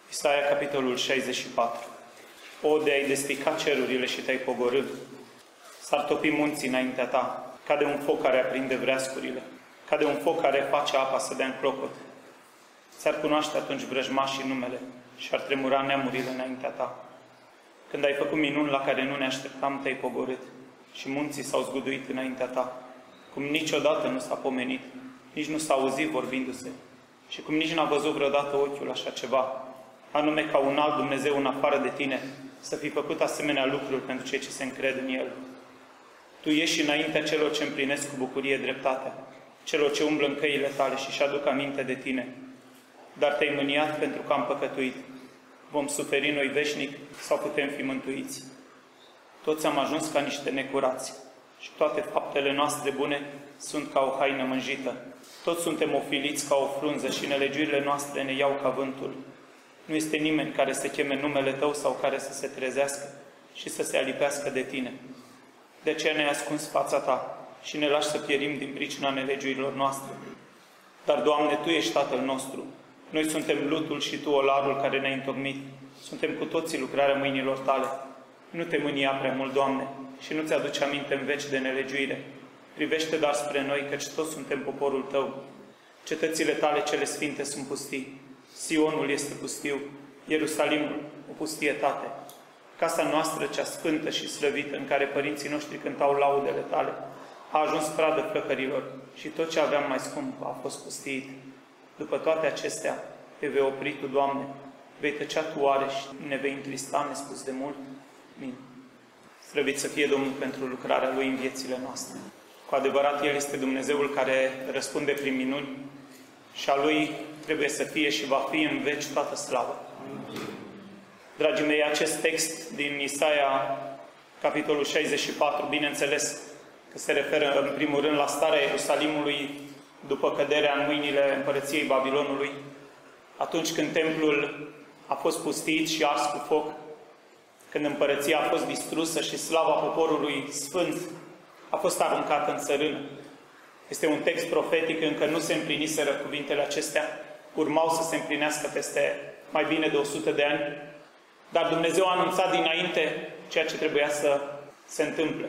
Isaia, capitolul 64. O, de ai despica cerurile și te-ai pogorât, s-ar topi munții înaintea ta, ca de un foc care aprinde vreascurile, ca de un foc care face apa să dea în clocot. Ți-ar cunoaște atunci vrăjmașii numele și ar tremura neamurile înaintea ta. Când ai făcut minuni la care nu ne așteptam, te-ai pogorât și munții s-au zguduit înaintea ta, cum niciodată nu s-a pomenit, nici nu s-a auzit vorbindu-se și cum nici n-a văzut vreodată ochiul așa ceva, anume ca un alt Dumnezeu în afară de tine, să fi făcut asemenea lucruri pentru cei ce se încred în El. Tu ieși înaintea celor ce împlinesc cu bucurie dreptatea, celor ce umblă în căile tale și-și aduc aminte de tine. Dar te-ai mâniat pentru că am păcătuit. Vom suferi noi veșnic sau putem fi mântuiți? Toți am ajuns ca niște necurați și toate faptele noastre bune sunt ca o haină mânjită. Toți suntem ofiliți ca o frunză și nelegiurile noastre ne iau ca vântul. Nu este nimeni care să cheme numele Tău sau care să se trezească și să se alipească de Tine. De aceea ne-ai ascuns fața Ta și ne lași să pierim din pricina nelegiurilor noastre. Dar, Doamne, Tu ești Tatăl nostru. Noi suntem lutul și Tu olarul care ne-ai întocmit. Suntem cu toții lucrarea mâinilor Tale. Nu te mânia prea mult, Doamne, și nu ți-aduce aminte în veci de nelegiuire. Privește dar spre noi, căci toți suntem poporul Tău. Cetățile Tale cele sfinte sunt pustii. Sionul este pustiu, Ierusalimul o pustietate. Casa noastră cea sfântă și slăvită, în care părinții noștri cântau laudele Tale, a ajuns pradă flăcărilor și tot ce aveam mai scump a fost pustiit. După toate acestea, te vei opri Tu, Doamne, vei tăcea Tu oare și ne vei întrista nespus de mult? Amin. Slăvit să fie Domnul pentru lucrarea Lui în viețile noastre. Cu adevărat, El este Dumnezeul care răspunde prin minuni și a Lui trebuie să fie și va fi în veci toată slavă. Dragii mei, acest text din Isaia, capitolul 64, bineînțeles că se referă în primul rând la starea Ierusalimului după căderea în mâinile împărăției Babilonului, atunci când templul a fost pustit și ars cu foc, când împărăția a fost distrusă și slava poporului sfânt a fost aruncată în țărână. Este un text profetic, încă nu se împliniseră cuvintele acestea, urmau să se împlinească peste mai bine de 100 de ani, dar Dumnezeu a anunțat dinainte ceea ce trebuia să se întâmple.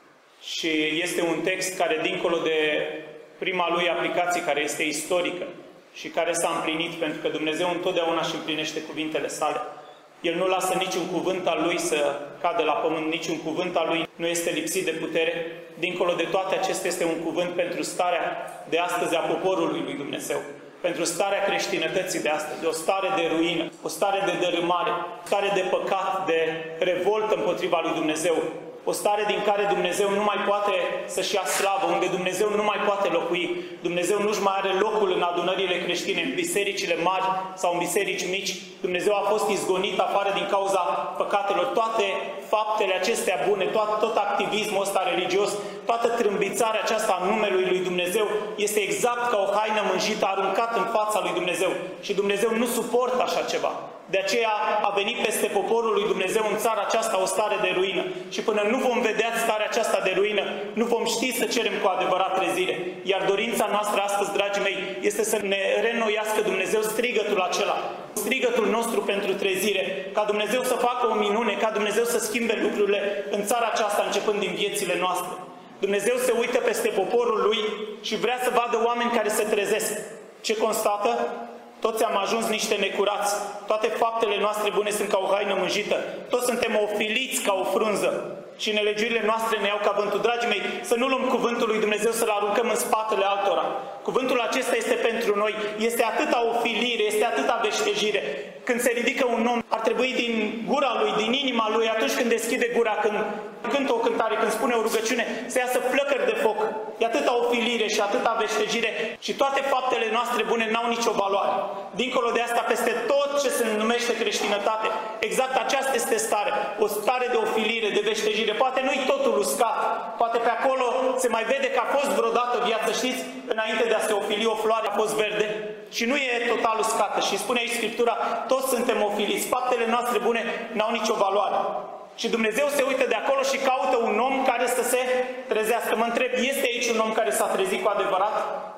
Și este un text care, dincolo de prima lui aplicație, care este istorică și care s-a împlinit, pentru că Dumnezeu întotdeauna își împlinește cuvintele sale. El nu lasă niciun cuvânt al Lui să cadă la pământ, niciun cuvânt al Lui nu este lipsit de putere. Dincolo de toate acestea este un cuvânt pentru starea de astăzi a poporului lui Dumnezeu, pentru starea creștinătății de astăzi, o stare de ruină, o stare de dărâmare, o stare de păcat, de revoltă împotriva lui Dumnezeu, o stare din care Dumnezeu nu mai poate să-și ia slavă, unde Dumnezeu nu mai poate locui. Dumnezeu nu-și mai are locul în adunările creștine, în bisericile mari sau în biserici mici. Dumnezeu a fost izgonit afară din cauza păcatelor. Toate faptele acestea bune, tot activismul ăsta religios, toată trâmbițarea aceasta a numelui lui Dumnezeu este exact ca o haină mânjită aruncat în fața lui Dumnezeu. Și Dumnezeu nu suportă așa ceva. De aceea a venit peste poporul lui Dumnezeu în țara aceasta o stare de ruină. Și până nu vom vedea starea aceasta de ruină, nu vom ști să cerem cu adevărat trezire. Iar dorința noastră astăzi, dragii mei, este să ne reînnoiască Dumnezeu strigătul acela. Strigătul nostru pentru trezire. Ca Dumnezeu să facă o minune, ca Dumnezeu să schimbe lucrurile în țara aceasta, începând din viețile noastre. Dumnezeu se uită peste poporul Lui și vrea să vadă oameni care se trezesc. Ce constată? Toți am ajuns niște necurați. Toate faptele noastre bune sunt ca o haină mânjită. Toți suntem ofiliți ca o frunză. Și nelegiurile noastre ne iau ca vântul. Dragii mei, să nu luăm cuvântul lui Dumnezeu să-l aruncăm în spatele altora. Cuvântul acesta este pentru noi. Este atâta ofilire, este atâta veștejire. Când se ridică un om, ar trebui din gura lui, din inima lui, atunci când deschide gura, când cântă o cântare, când spune o rugăciune, să iasă flăcări de foc. E atâta ofilire și atâta veștejire. Și toate faptele noastre bune n-au nicio valoare. Dincolo de asta, peste tot ce se numește creștinătate, exact aceasta este stare. O stare de ofilire, de veștejire. Poate nu-i totul uscat. Poate pe acolo se mai vede că a fost vreodată viață, știți? Înainte de a se ofili o floare a fost verde. Și nu e total uscată. Și spune aici Scriptura, toți suntem ofiliți. Faptele noastre bune n-au nicio valoare. Și Dumnezeu se uită de acolo și caută un om care să se trezească. Mă întreb, este aici un om care s-a trezit cu adevărat?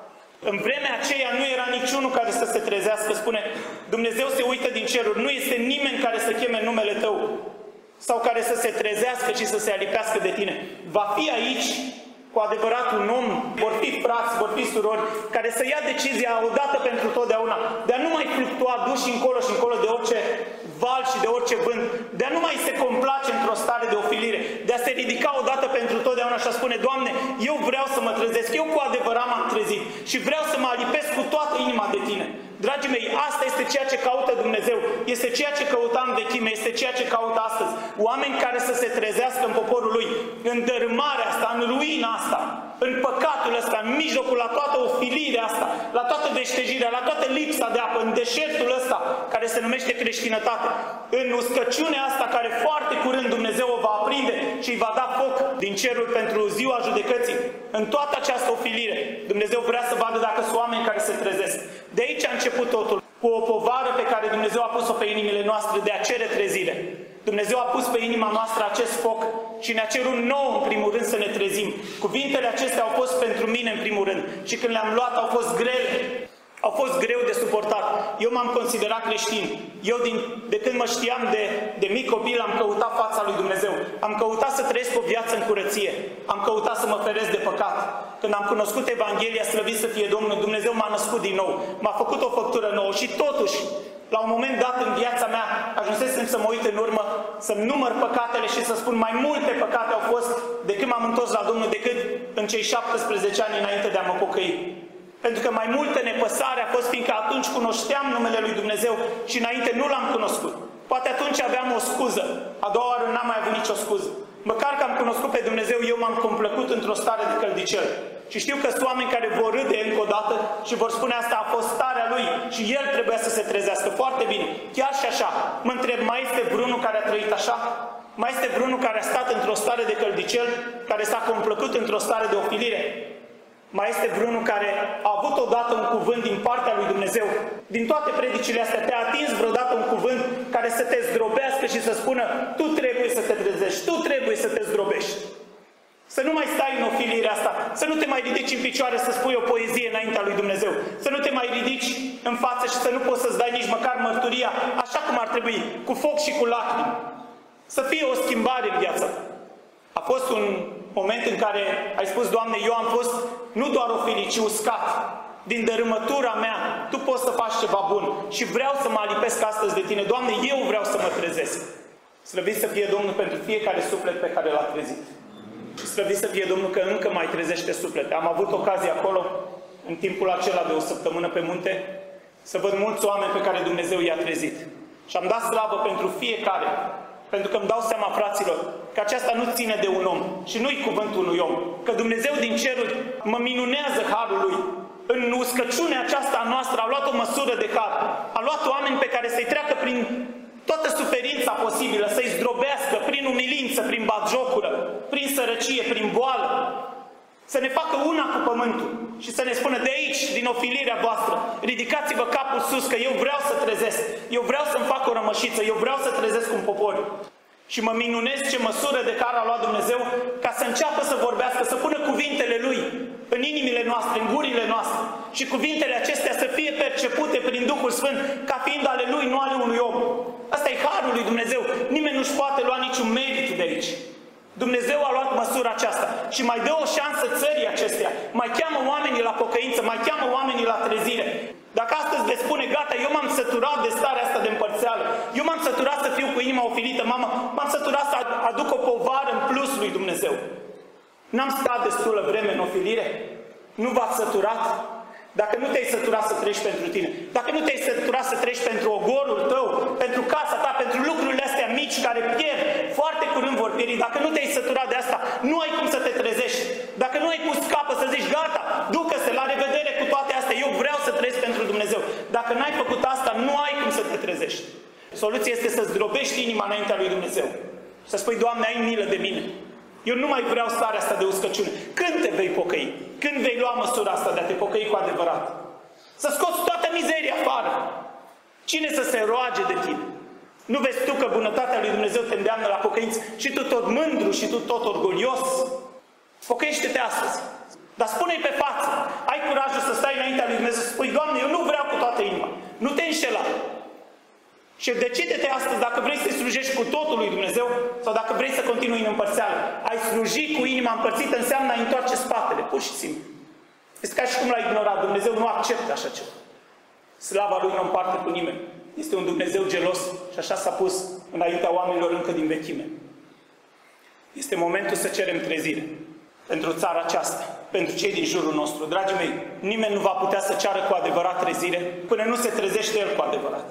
În vremea aceea nu era niciunul care să se trezească, spune, Dumnezeu se uită din ceruri, nu este nimeni care să cheme numele tău sau care să se trezească și să se alipească de tine. Va fi aici cu adevărat un om, vor fi frați, vor fi surori, care să ia decizia odată pentru totdeauna, de a nu mai fluctua duși încolo și încolo de orice val și de orice vânt, de a nu mai se complace într-o stare de ofilire, de a se ridica odată pentru totdeauna și a spune, Doamne, eu vreau să mă trezesc, eu cu adevărat m-am trezit și vreau să mă alipesc cu toată inima de Tine. Dragii mei, asta este ceea ce caută Dumnezeu, este ceea ce căuta în vechime, este ceea ce caută astăzi. Oameni care să se trezească în poporul Lui, în dărâmarea asta, în ruina asta, în păcatul ăsta, în mijlocul, la toată ofilirea asta, la toată veștejirea, la toată lipsa de apă, în deșertul ăsta, care se numește creștinătate, în uscăciunea asta care foarte curând Dumnezeu o va aprinde și îi va da foc din cerul pentru ziua judecății. În toată această ofilire, Dumnezeu vrea să vadă dacă sunt oameni care se trezesc. De aici a început totul, cu o povară pe care Dumnezeu a pus-o pe inimile noastre de a cere trezire. Dumnezeu a pus pe inima noastră acest foc și ne-a cerut nouă, în primul rând, să ne trezim. Cuvintele acestea au fost pentru mine, în primul rând, și când le-am luat au fost grele. Au fost greu de suportat. Eu m-am considerat creștin. Eu, de când mă știam de mic copil, am căutat fața lui Dumnezeu. Am căutat să trăiesc o viață în curăție. Am căutat să mă feresc de păcat. Când am cunoscut Evanghelia, slăvit să fie Domnul, Dumnezeu m-a născut din nou. M-a făcut o făptură nouă și totuși, la un moment dat în viața mea, ajunsesem să mă uit în urmă, să-mi număr păcatele și să spun mai multe păcate au fost de când m-am întors la Domnul decât în cei 17 ani înainte de a mă pocăi. Pentru că mai multă nepăsare a fost, fiindcă atunci cunoșteam numele lui Dumnezeu și înainte nu l-am cunoscut. Poate atunci aveam o scuză, a doua oară n-am mai avut nicio scuză. Măcar că am cunoscut pe Dumnezeu, eu m-am complăcut într-o stare de căldicel. Și știu că sunt oameni care vor râde încă o dată și vor spune asta a fost starea lui și el trebuia să se trezească. Foarte bine, chiar și așa. Mă întreb, mai este vreunul care a trăit așa? Mai este vreunul care a stat într-o stare de căldicel, care s-a complăcut într-o stare de ofilire? Mai este vreunul care a avut odată un cuvânt din partea lui Dumnezeu? Din toate predicile astea, te-a atins vreodată un cuvânt care să te zdrobească și să spună tu trebuie să te trezești, tu trebuie să te zdrobești. Să nu mai stai în ofilirea asta, să nu te mai ridici în picioare să spui o poezie înaintea lui Dumnezeu, să nu te mai ridici în față și să nu poți să-ți dai nici măcar mărturia așa cum ar trebui, cu foc și cu lacrimi. Să fie o schimbare în viața ta. A fost un moment în care ai spus, Doamne, eu am fost nu doar ofilit, ci uscat. Din dărâmătura mea, Tu poți să faci ceva bun și vreau să mă alipesc astăzi de Tine. Doamne, eu vreau să mă trezesc. Slăvit să fie Domnul pentru fiecare suflet pe care l-a trezit. Și slăvit să fie Domnul că încă mai trezește suflete. Am avut ocazie acolo, în timpul acela de o săptămână pe munte, să văd mulți oameni pe care Dumnezeu i-a trezit. Și am dat slavă pentru fiecare. Pentru că îmi dau seama, fraților, că aceasta nu ține de un om și nu-i cuvântul unui om. Că Dumnezeu din ceruri mă minunează harul Lui. În uscăciunea aceasta a noastră a luat o măsură de har. A luat oameni pe care să-i treacă prin toată suferința posibilă, să-i zdrobească prin umilință, prin batjocură, prin sărăcie, prin boală. Să ne facă una cu pământul și să ne spună de aici, din ofilirea voastră, ridicați-vă capul sus că eu vreau să trezesc, eu vreau să-mi fac o rămășiță, eu vreau să trezesc un popor. Și mă minunez ce măsură de care a luat Dumnezeu ca să înceapă să vorbească, să pună cuvintele Lui în inimile noastre, în gurile noastre. Și cuvintele acestea să fie percepute prin Duhul Sfânt ca fiind ale Lui, nu ale unui om. Asta e harul lui Dumnezeu. Nimeni nu-și poate lua niciun merit de aici. Dumnezeu a luat măsura aceasta și mai dă o șansă țării acesteia. Mai cheamă oamenii la pocăință, mai cheamă oamenii la trezire. Dacă astăzi veți spune, gata, eu m-am săturat de starea asta de împărțeală, eu m-am săturat să fiu cu inima ofilită, mamă, m-am săturat să aduc o povară în plus lui Dumnezeu. N-am stat destulă vreme în ofilire? Nu v-ați săturat? Dacă nu te-ai săturat să treci pentru tine, dacă nu te-ai săturat să treci pentru ogorul tău, pentru casa ta, pentru lucrurile astea mici care pierd, foarte curând vor pieri, dacă nu te-ai săturat de asta, nu ai cum să te trezești. Dacă nu ai pus capă să zici, gata, ducă-se, la revedere cu toate astea, eu vreau să trăiesc pentru Dumnezeu. Dacă n-ai făcut asta, nu ai cum să te trezești. Soluția este să zdrobești inima înaintea lui Dumnezeu. Să spui, Doamne, ai milă de mine. Eu nu mai vreau starea asta de uscăciune. Când te vei pocăi? Când vei lua măsura asta de a te pocăi cu adevărat? Să scoți toată mizeria afară. Cine să se roage de tine? Nu vezi tu că bunătatea lui Dumnezeu te îndeamnă la pocăință și tu tot mândru și tu tot orgolios? Pocăiește-te astăzi. Dar spune-i pe față. Ai curajul să stai înaintea lui Dumnezeu să spui, Doamne, eu nu vreau cu toată inima. Nu te înșela. Și decide-te astăzi dacă vrei să-i slujești cu totul lui Dumnezeu sau dacă vrei să continui în împărțeală. Ai sluji cu inima împărțită înseamnă a întoarce spatele, pur și simplu. Este ca și cum l-a ignorat. Dumnezeu nu acceptă așa ceva. Slava Lui nu împarte cu nimeni. Este un Dumnezeu gelos și așa s-a pus înaintea oamenilor încă din vechime. Este momentul să cerem trezire pentru țara aceasta, pentru cei din jurul nostru. Dragii mei, nimeni nu va putea să ceară cu adevărat trezire până nu se trezește El cu adevărat.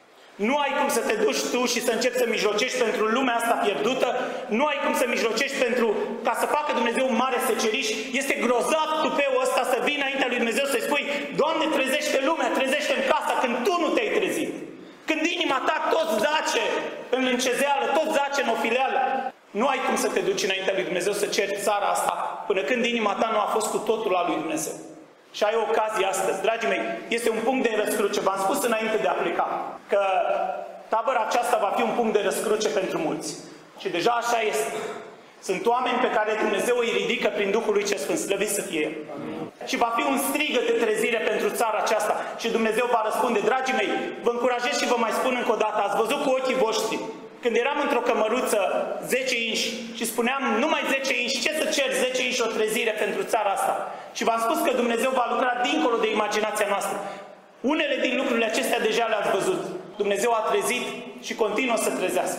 Nu ai cum să te duci tu și să începi să mijlocești pentru lumea asta pierdută, nu ai cum să mijlocești pentru ca să facă Dumnezeu un mare seceriș. Este grozav tupeul ăsta să vii înaintea lui Dumnezeu să-i spui, Doamne, trezește lumea, trezește-mi casa, când tu nu te-ai trezit. Când inima ta tot zace în încezeală, tot zace în ofileală. Nu ai cum să te duci înaintea lui Dumnezeu să ceri țara asta până când inima ta nu a fost cu totul a lui Dumnezeu. Și ai o ocazie astăzi. Dragii mei, este un punct de răscruce. V-am spus înainte de a pleca că tabăra aceasta va fi un punct de răscruce pentru mulți. Și deja așa este. Sunt oameni pe care Dumnezeu îi ridică prin Duhul lui Cel Sfânt, slăvit să fie El. Și va fi un strigă de trezire pentru țara aceasta. Și Dumnezeu va răspunde. Dragii mei, vă încurajez și vă mai spun încă o dată, ați văzut cu ochii voștri, când eram într-o cămăruță 10 inși și spuneam numai 10 inși, ce să cer 10 inși o trezire pentru țara asta? Și v-am spus că Dumnezeu va lucra dincolo de imaginația noastră. Unele din lucrurile acestea deja le-ați văzut. Dumnezeu a trezit și continuă să trezească.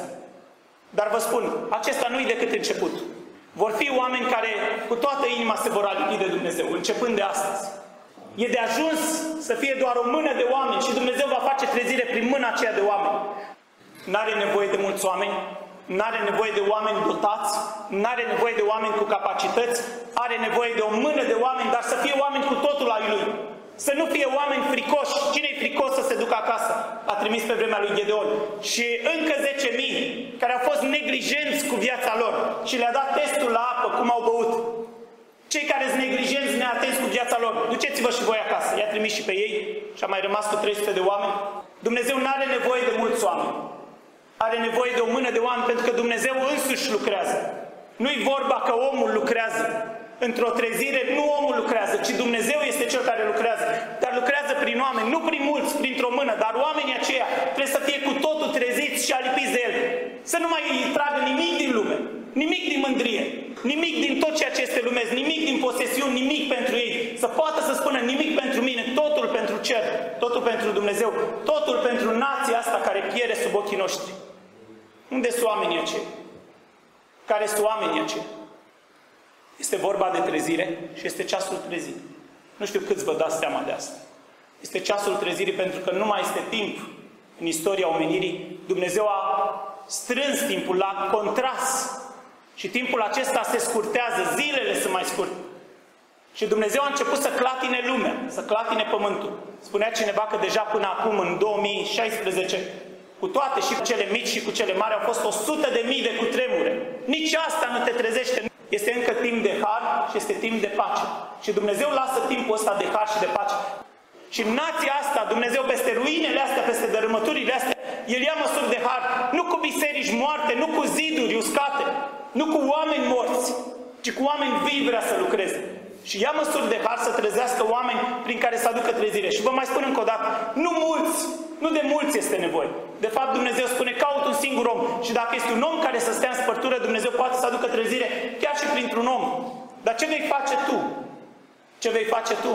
Dar vă spun, acesta nu e decât început. Vor fi oameni care cu toată inima se vor alipi de Dumnezeu, începând de astăzi. E de ajuns să fie doar o mână de oameni și Dumnezeu va face trezire prin mâna aceea de oameni. N-are nevoie de mulți oameni, n-are nevoie de oameni dotați, n-are nevoie de oameni cu capacități, are nevoie de o mână de oameni, dar să fie oameni cu totul ai Lui. Să nu fie oameni fricoși. Cine-i fricos să se ducă acasă? A trimis pe vremea lui Gedeon. Și încă 10.000 care au fost neglijenți cu viața lor și le-a dat testul la apă, cum au băut. Cei care sunt neglijenți, neatenți cu viața lor, duceți-vă și voi acasă. I-a trimis și pe ei și a mai rămas cu 300 de oameni. Dumnezeu nu are nevoie de mulți oameni. Are nevoie de o mână de oameni, pentru că Dumnezeu însuși lucrează. Nu-i vorba că omul lucrează. Într-o trezire nu omul lucrează, ci Dumnezeu este Cel care lucrează. Dar lucrează prin oameni, nu prin mulți, printr-o mână, dar oamenii aceia trebuie să fie cu totul treziți și alipiți de El. Să nu mai îi tragă nimic din lume, nimic din mândrie, nimic din tot ceea ce este lumesc, nimic din posesiuni, nimic pentru ei. Să poată să spună nimic pentru mine, totul pentru cer, totul pentru Dumnezeu, totul pentru nația asta care pierde sub ochii noștri. Unde sunt oamenii aceia? Care sunt oamenii aceia? Este vorba de trezire și este ceasul trezirii. Nu știu câți vă dați seama de asta. Este ceasul trezirii pentru că nu mai este timp în istoria omenirii. Dumnezeu a strâns timpul, l-a contras. Și timpul acesta se scurtează, zilele sunt mai scurte. Și Dumnezeu a început să clatine lumea, să clatine pământul. Spunea cineva că deja până acum, în 2016, cu toate și cu cele mici și cu cele mari, au fost 100.000 de cutremure. Nici asta nu te trezește. Este încă timp de har și este timp de pace. Și Dumnezeu lasă timpul ăsta de har și de pace. Și în nația asta, Dumnezeu peste ruinele astea, peste dărâmăturile astea, El ia măsuri de har. Nu cu biserici moarte, nu cu ziduri uscate, nu cu oameni morți, ci cu oameni vii vrea să lucreze. Și ia măsuri de har să trezească oameni prin care să aducă trezire. Și vă mai spun încă o dată, nu mulți, nu de mulți este nevoie. De fapt, Dumnezeu spune, caut un singur om. Și dacă este un om care să stea în spărtură, Dumnezeu poate să aducă trezire chiar și printr-un om. Dar ce vei face tu? Ce vei face tu?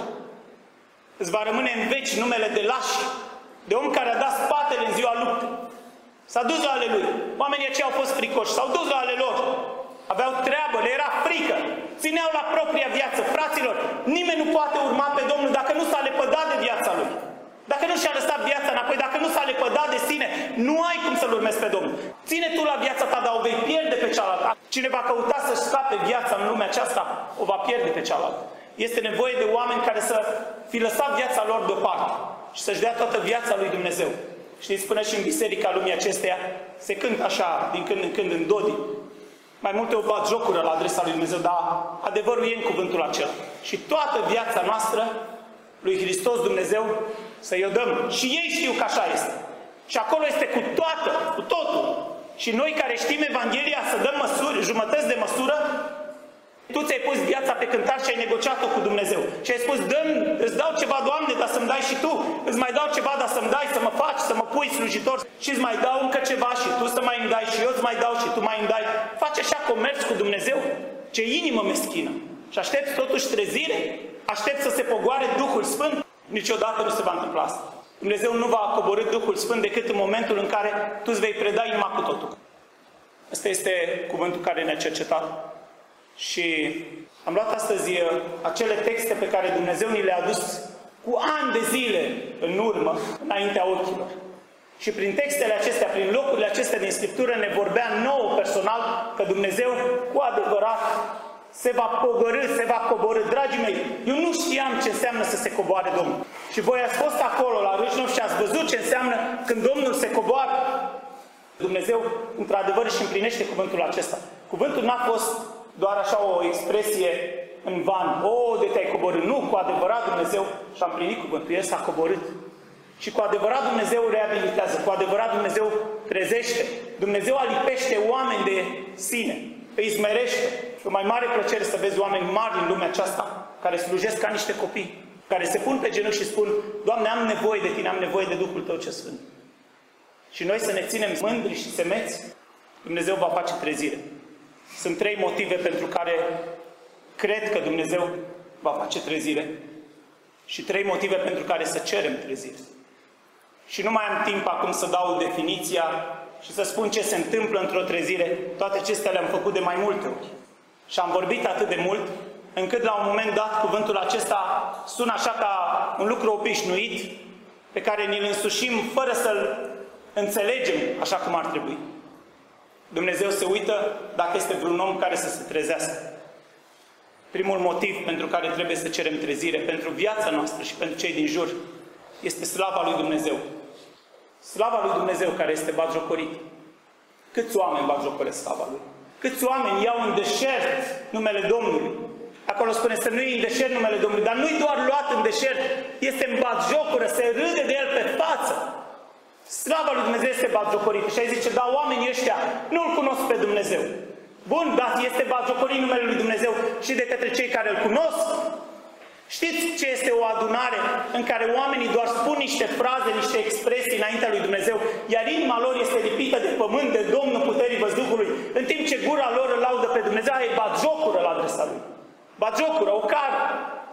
Îți va rămâne în veci numele de lași, de om care a dat spatele în ziua luptei. S-a dus la ale lui. Oamenii aceia au fost fricoși, s-au dus la ale lor. Aveau treabă, le era frică. Țineau la propria viață. Fraților, nimeni nu poate urma pe Domnul dacă nu s-a lepădat de viața lui. Dacă nu și-a lăsat viața înapoi, dacă nu s-a lepădat de sine, nu ai cum să-L urmezi pe Domnul. Ține tu la viața ta, dar o vei pierde pe cealaltă. Cine va căuta să-și scape viața în lumea aceasta, o va pierde pe cealaltă. Este nevoie de oameni care să fi lăsat viața lor deoparte și să-și dea toată viața lui Dumnezeu. Știți, până și în biserica lumii acesteia se cântă așa, din când în când, în dodi. Mai multe o bat jocură la adresa lui Dumnezeu, dar adevărul e în cuvântul acela. Și toată viața noastră lui Hristos Dumnezeu să-i o dăm. Și ei știu că așa este. Și acolo este cu toată, cu totul. Și noi care știm Evanghelia să dăm măsuri, jumătăți de măsură, Tu ți-ai pus viața pe cântar și ai negociat-o cu Dumnezeu. Și ai spus, îți dau ceva, Doamne, dar să-mi dai și Tu. Îți mai dau ceva, dar să-mi dai, să mă faci, să mă pui slujitor. Și îți mai dau încă ceva și Tu să mai îmi dai și eu îți mai dau și Tu mai îmi dai. Faci așa comerț cu Dumnezeu? Ce inimă meschină. Și aștepți totuși trezire? Aștepți să se pogoare Duhul Sfânt? Niciodată nu se va întâmpla asta. Dumnezeu nu va coborî Duhul Sfânt decât în momentul în care tu îți vei preda inima cu totul. Ăsta este cuvântul care ne-a cercetat. Și am luat astăzi acele texte pe care Dumnezeu ni le-a adus cu ani de zile în urmă, înaintea ochilor. Și prin textele acestea, prin locurile acestea din Scriptură, ne vorbea nouă personal că Dumnezeu cu adevărat se va pogorî, se va coborî. Dragii mei, eu nu știam ce înseamnă să se coboare Domnul. Și voi ați fost acolo la Râșnov și ați văzut ce înseamnă când Domnul se coboară. Dumnezeu, într-adevăr, își împlinește cuvântul acesta. Cuvântul n-a fost doar așa o expresie în van. O, de te-ai coborât. Nu, cu adevărat Dumnezeu și-a împlinit cuvântul. El s-a coborât. Și cu adevărat Dumnezeu reabilitează. Cu adevărat Dumnezeu trezește. Dumnezeu alipește oameni de sine. Îi smerește. Și o mai mare plăcere să vezi oameni mari în lumea aceasta care slujesc ca niște copii. Care se pun pe genunchi și spun, Doamne, am nevoie de Tine, am nevoie de Duhul Tău ce Sfânt. Și noi să ne ținem mândri și semeți, Dumnezeu va face trezire. Sunt 3 motive pentru care cred că Dumnezeu va face trezire. Și 3 motive pentru care să cerem trezire. Și nu mai am timp acum să dau definiția și să spun ce se întâmplă într-o trezire. Toate acestea le-am făcut de mai multe ori. Și am vorbit atât de mult, încât la un moment dat cuvântul acesta sună așa ca un lucru obișnuit, pe care ni-l însușim fără să-l înțelegem așa cum ar trebui. Dumnezeu se uită dacă este vreun om care să se trezească. Primul motiv pentru care trebuie să cerem trezire, pentru viața noastră și pentru cei din jur, este slava lui Dumnezeu. Slava lui Dumnezeu care este batjocorit. Câți oameni batjocoresc slava lui? Câți oameni iau în deșert numele Domnului? Acolo spune să nu iei în deșert numele Domnului, dar nu-i doar luat în deșert, este în batjocură, se râde de el pe față. Slava lui Dumnezeu este batjocorită. Și ai zice, da, oamenii ăștia nu-L cunosc pe Dumnezeu. Bun, dar este batjocorit numele lui Dumnezeu și de către cei care îl cunosc? Știți ce este o adunare în care oamenii doar spun niște fraze, niște expresii înaintea lui Dumnezeu, iar inima lor este lipită de pământ, de Domnul puterii văzduhului, în timp ce gura lor îl laudă pe Dumnezeu, e batjocură la adresa lui. Batjocură, o cară.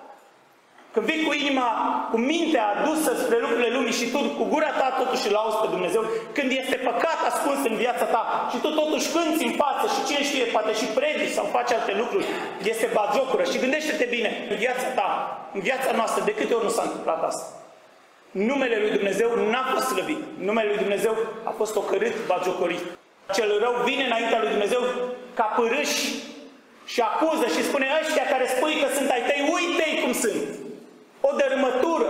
Când vii cu inima, cu mintea adusă spre lucrurile lumii și tu cu gura ta totuși îl auzi pe Dumnezeu, când este păcat ascuns în viața ta și tu totuși cânți în față și cine știe, poate și predici sau faci alte lucruri, este batjocură. Și gândește-te bine, în viața ta, în viața noastră, de câte ori nu s-a întâmplat asta? Numele lui Dumnezeu n-a fost slăvit. Numele lui Dumnezeu a fost ocărât, batjocorit. Cel rău vine înaintea lui Dumnezeu ca pârâș și acuză și spune, ăștia care spui că sunt ai tăi, uite-i cum sunt. O dărâmătură.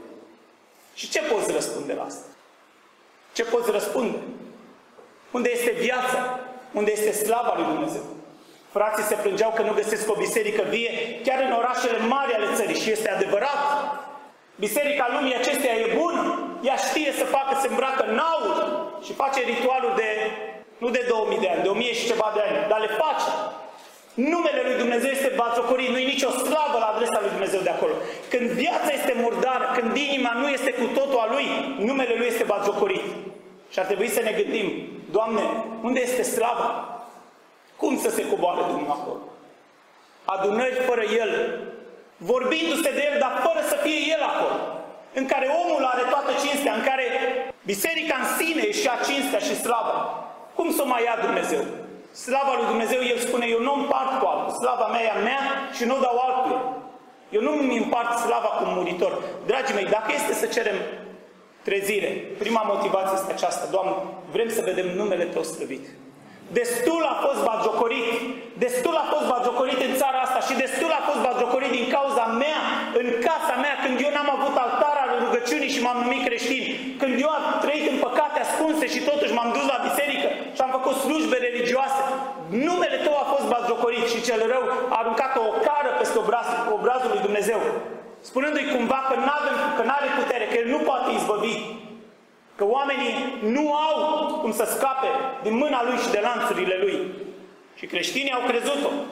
Și ce poți răspunde la asta? Ce poți răspunde? Unde este viața? Unde este slava lui Dumnezeu? Frații se plângeau că nu găsesc o biserică vie chiar în orașele mari ale țării. Și este adevărat. Biserica lumii acesteia e bună. Ea știe să facă, se îmbracă în aur și face ritualuri de, nu de 2000 de ani, de 1000 și ceva de ani, dar le face. Numele lui Dumnezeu este batjocorit, nu e nicio slavă la adresa lui Dumnezeu de acolo. Când viața este murdară, când inima nu este cu totul a lui, numele lui este batjocorit. Și ar trebui să ne gândim, Doamne, unde este slava? Cum să se coboare Dumnezeu acolo? Adunări fără El, vorbindu-se de El, dar fără să fie El acolo. În care omul are toată cinstea, în care biserica în sine își ia cinstea și slava. Cum să o mai ia Dumnezeu? Slava lui Dumnezeu, El spune, eu nu împart cu altul. Slava mea e a mea și nu o dau altuia. Eu nu îmi împart slava cu un muritor. Dragii mei, dacă este să cerem trezire, prima motivație este aceasta. Doamne, vrem să vedem numele Tău slăvit. Destul a fost batjocorit. Destul a fost batjocorit în țara asta și destul a fost batjocorit din cauza mea, în casa mea, când eu n-am avut altar al rugăciunii și m-am numit creștin. Când eu am trăit în păcate ascunse și totuși m-am dus la biserică și am făcut slujbe religioase. Numele Tău a fost batjocorit și cel rău a aruncat o cară peste obrazul lui Dumnezeu. Spunându-i cumva că n-are putere, că El nu poate izbăvi. Că oamenii nu au cum să scape din mâna Lui și de lanțurile Lui. Și creștinii au crezut-o.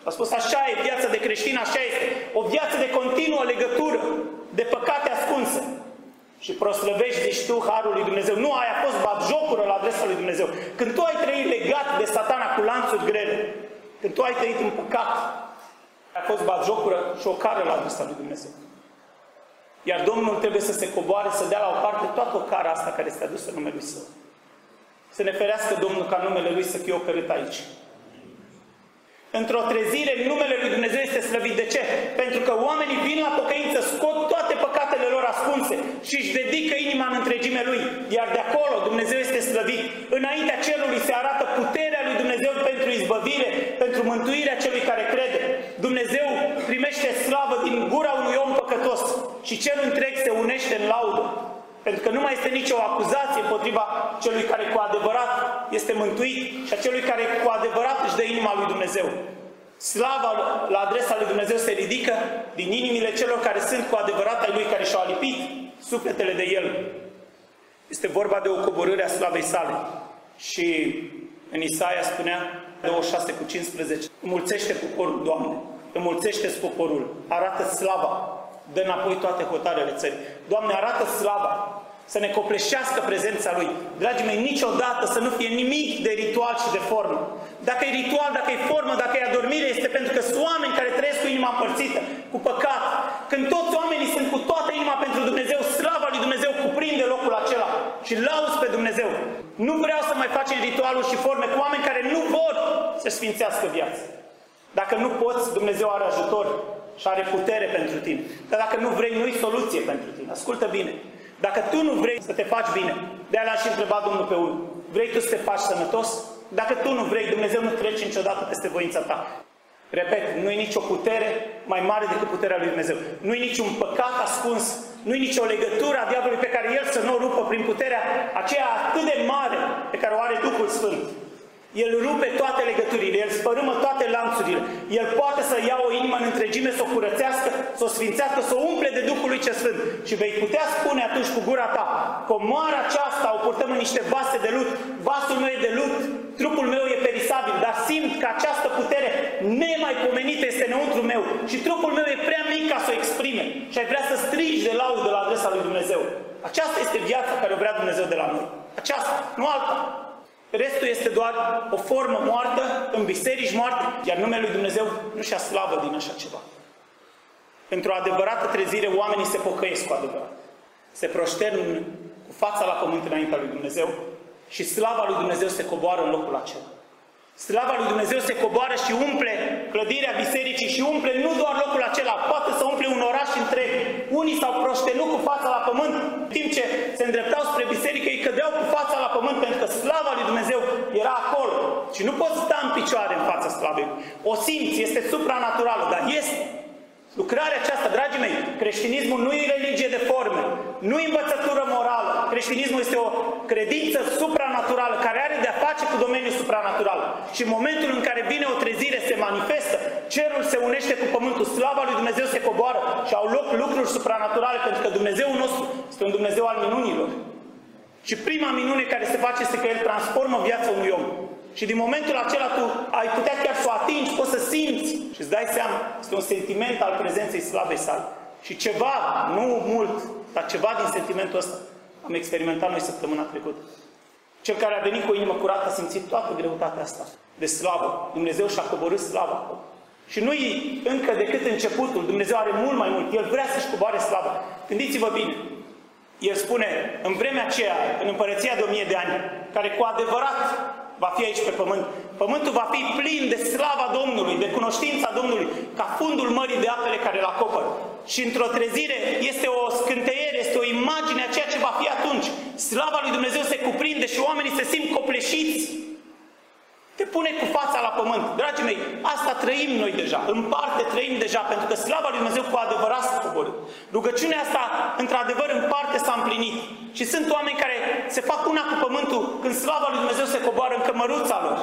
A spus, așa e viața de creștin, așa este. O viață de continuă legătură, de păcate ascunse. Și proslăvești, zici tu, harul lui Dumnezeu. Nu, aia a fost batjocură la adresa lui Dumnezeu. Când tu ai trăit legat de Satana cu lanțuri grele, când tu ai trăit în păcat, a fost batjocură și o cară la adresa lui Dumnezeu. Iar Domnul trebuie să se coboare, să dea la o parte toată o cara asta care este adusă în numele Lui Său. Să ne ferească Domnul ca numele Lui să fie ocărât aici. Într-o trezire, numele Lui Dumnezeu este slăvit. De ce? Pentru că oamenii vin la pocăință, scot toate păcatele lor ascunse și își dedică inima în întregime Lui. Iar de acolo Dumnezeu este slăvit. Înaintea cerului se arată puterea Lui Dumnezeu pentru izbăvire, pentru mântuirea celui care crede. Dumnezeu primește slavă din gura unui om păcătos și cerul întreg se unește în laudă. Pentru că nu mai este nicio acuzație împotriva celui care cu adevărat este mântuit și a celui care cu adevărat își dă inima lui Dumnezeu. Slava la adresa lui Dumnezeu se ridică din inimile celor care sunt cu adevărat ai Lui, care și-au alipit sufletele de El. Este vorba de o coborâre a slavei sale. Și în Isaia spunea, 26:15, înmulțește poporul, Doamne, înmulțește-ți poporul, arată slava. Dă înapoi toate hotarele țării. Doamne, arată slava, să ne copleșească prezența Lui. Dragii mei, niciodată să nu fie nimic de ritual și de formă. Dacă e ritual, dacă e formă, dacă e adormire, este pentru că sunt oameni care trăiesc cu inima împărțită, cu păcat. Când toți oamenii sunt cu toată inima pentru Dumnezeu, slava lui Dumnezeu cuprinde locul acela și lauzi pe Dumnezeu. Nu vreau să mai facem ritualuri și forme cu oameni care nu vor să-și sfințească viața. Dacă nu poți, Dumnezeu are ajutor și are putere pentru tine. Dar dacă nu vrei, nu-i soluție pentru tine. Ascultă bine. Dacă tu nu vrei să te faci bine, de-aia l-a și întrebat Domnul pe unul. Vrei tu să te faci sănătos? Dacă tu nu vrei, Dumnezeu nu trece niciodată peste voința ta. Repet, nu e nicio putere mai mare decât puterea lui Dumnezeu. Nu e niciun păcat ascuns, nu e nicio legătură a diavolului pe care El să nu o rupă prin puterea aceea atât de mare pe care o are Duhul Sfânt. El rupe toate legăturile, El spărâmă toate lanțurile. El poate să ia o inimă în întregime, să o curățească, să o sfințească, să o umple de Duhul lui Cel Sfânt. Și vei putea spune atunci cu gura ta, comoara aceasta o purtăm în niște vase de lut, vasul meu e de lut, trupul meu e perisabil, dar simt că această putere nemaipomenită este înăuntru meu și trupul meu e prea mic ca să o exprime. Și ai vrea să strigi de laudă la adresa lui Dumnezeu. Aceasta este viața care o vrea Dumnezeu de la noi. Aceasta, nu alta. Restul este doar o formă moartă, în biserici moarte, iar numele lui Dumnezeu nu și-a slavă din așa ceva. Pentru o adevărată trezire, oamenii se pocăiesc cu adevărat. Se proștern cu fața la pământ înaintea lui Dumnezeu și slava lui Dumnezeu se coboară în locul acela. Slava lui Dumnezeu se coboară și umple clădirea bisericii și umple nu doar locul acela, poate să umple un oraș întreg. Unii s-au proștenut cu fața la pământ, în timp ce se îndreptau spre biserică, îi cădeau cu fața la pământ pentru că slava lui Dumnezeu era acolo. Și nu poți sta în picioare în fața slavei. O simți, este supranaturală, dar este. Lucrarea aceasta, dragii mei, creștinismul nu e religie de forme, nu e învățătură morală. Creștinismul este o credință supranaturală care are de-a face cu domeniul supranatural. Și în momentul în care vine o trezire, se manifestă, cerul se unește cu pământul, slava lui Dumnezeu se coboară și au loc lucruri supranaturale, pentru că Dumnezeul nostru este un Dumnezeu al minunilor. Și prima minune care se face este că El transformă viața unui om. Și din momentul acela tu ai putea chiar să o atingi, poți să simți și îți dai seama, este un sentiment al prezenței slavei sale. Și ceva, nu mult, dar ceva din sentimentul ăsta am experimentat noi săptămâna trecută. Cel care a venit cu o inimă curată a simțit toată greutatea asta de slavă. Dumnezeu și-a coborât slava acolo. Și nu-i încă decât începutul, Dumnezeu are mult mai mult, El vrea să-și coboare slava. Gândiți-vă bine, El spune, în vremea aceea, în împărăția de 1000 de ani, care cu adevărat va fi aici pe pământ. Pământul va fi plin de slava Domnului, de cunoștința Domnului, ca fundul mării de apele care îl acoperă. Și într-o trezire este o scânteiere, este o imagine a ceea ce va fi atunci. Slava lui Dumnezeu se cuprinde și oamenii se simt copleșiți. Te pune cu fața la pământ. Dragii mei, asta trăim noi deja. În parte trăim deja, pentru că slava lui Dumnezeu cu adevărat s-a coborât. Rugăciunea asta, într-adevăr, în parte s-a împlinit. Și sunt oameni care se fac una cu pământul când slava lui Dumnezeu se coboară în cămăruța lor.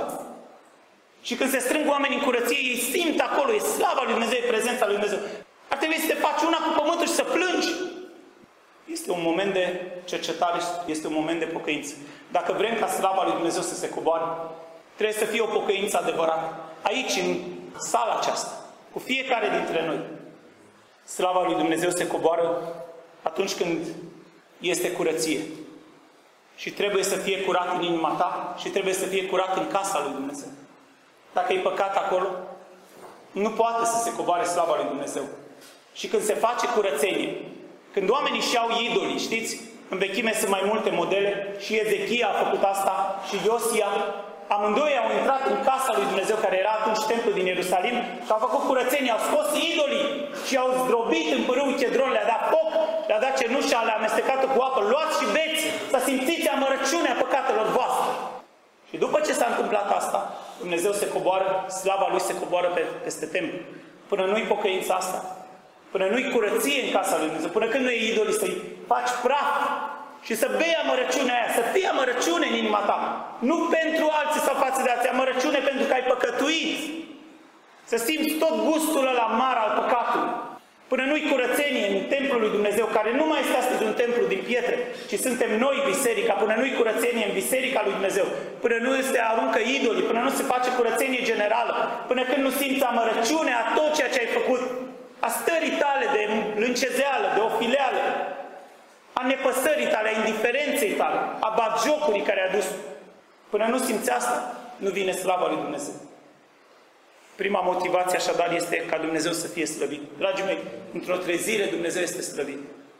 Și când se strâng oamenii în curăție, ei simt acolo, e slava lui Dumnezeu, e prezența lui Dumnezeu. Ar trebui să te faci una cu pământul și să plângi. Este un moment de cercetare, este un moment de pocăință. Dacă vrem ca slava lui Dumnezeu să se coboare, trebuie să fie o pocăință adevărată. Aici, în sala aceasta, cu fiecare dintre noi. Slava lui Dumnezeu se coboară atunci când este curăție. Și trebuie să fie curat în inima ta și trebuie să fie curat în casa lui Dumnezeu. Dacă e păcat acolo, nu poate să se coboare slava lui Dumnezeu. Și când se face curățenie, când oamenii își iau idolii, știți, în vechime sunt mai multe modele și Ezechia a făcut asta și Iosia, amândoi au intrat în casa lui Dumnezeu, care era atunci templul din Ierusalim, și au făcut curățenie, au scos idolii și au zdrobit în pârâul Cedron, le-a dat foc, le-a dat cenușa, le-a amestecat cu apă, luați și beți, să simțiți amărăciunea păcatelor voastre. Și după ce s-a întâmplat asta, Dumnezeu se coboară, slava Lui se coboară peste templu. Până nu-i pocăința asta, până nu-i curăție în casa lui Dumnezeu, până când nu e idolii, să-i faci praf și să bei amărăciunea aia, să fie amărăciune în inima ta. Nu pentru alții sau față de alții, amărăciune pentru că ai păcătuit. Să simți tot gustul ăla amar al păcatului. Până nu-i curățenie în templul lui Dumnezeu, care nu mai este astăzi un templu din pietre, ci suntem noi biserica, până nu-i curățenie în biserica lui Dumnezeu, până nu se aruncă idolii, până nu se face curățenie generală, până când nu simți amărăciunea a tot ceea ce ai făcut, a stării tale de lâncezeală, de ofileală, a nepăsării tale, a indiferenței tale, a batjocurii care a dus. Până nu simți asta, nu vine slava lui Dumnezeu. Prima motivație așadar este ca Dumnezeu să fie slăvit. Dragii mei, într-o trezire Dumnezeu este slăvit.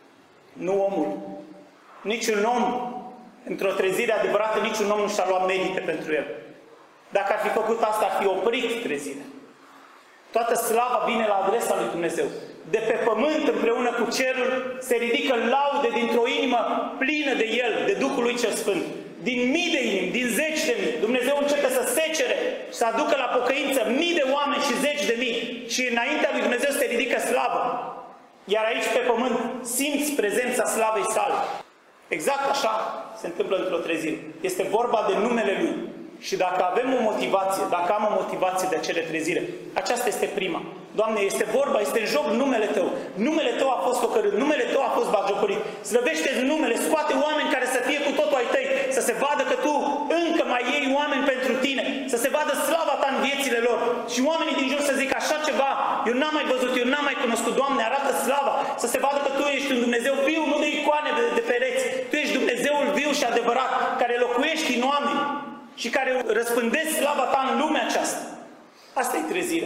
Nu omul. Niciun om, într-o trezire adevărată, niciun om nu și-a luat merite pentru el. Dacă ar fi făcut asta, ar fi oprit trezirea. Toată slava vine la adresa lui Dumnezeu. De pe pământ, împreună cu cerul, se ridică laude dintr-o inimă plină de El, de Duhul lui Cel Sfânt. Din mii de inimi, din zeci de mii, Dumnezeu începe să secere și să aducă la pocăință mii de oameni și zeci de mii. Și înaintea lui Dumnezeu se ridică slavă. Iar aici, pe pământ, simți prezența slavei sale. Exact așa se întâmplă într-o trezire. Este vorba de numele Lui. Și dacă avem o motivație, dacă am o motivație de a cere trezire, aceasta este prima. Doamne, este vorba, este în joc numele Tău. Numele Tău a fost ocărât, numele Tău a fost batjocorit. Slăvește-ți numele, scoate oameni care să fie cu totul ai Tăi, să se vadă că Tu încă mai iei oameni pentru Tine, să se vadă slava Ta în viețile lor. Și oamenii din jur să zică așa ceva, eu n-am mai văzut, eu n-am mai cunoscut, Doamne, arată slava, să se vadă că Tu ești un Dumnezeu viu, nu de icoane de pereți. Tu ești Dumnezeul viu și adevărat, care locuiești în oameni și care răspândești slava Ta în lumea aceasta. Asta e trezirea.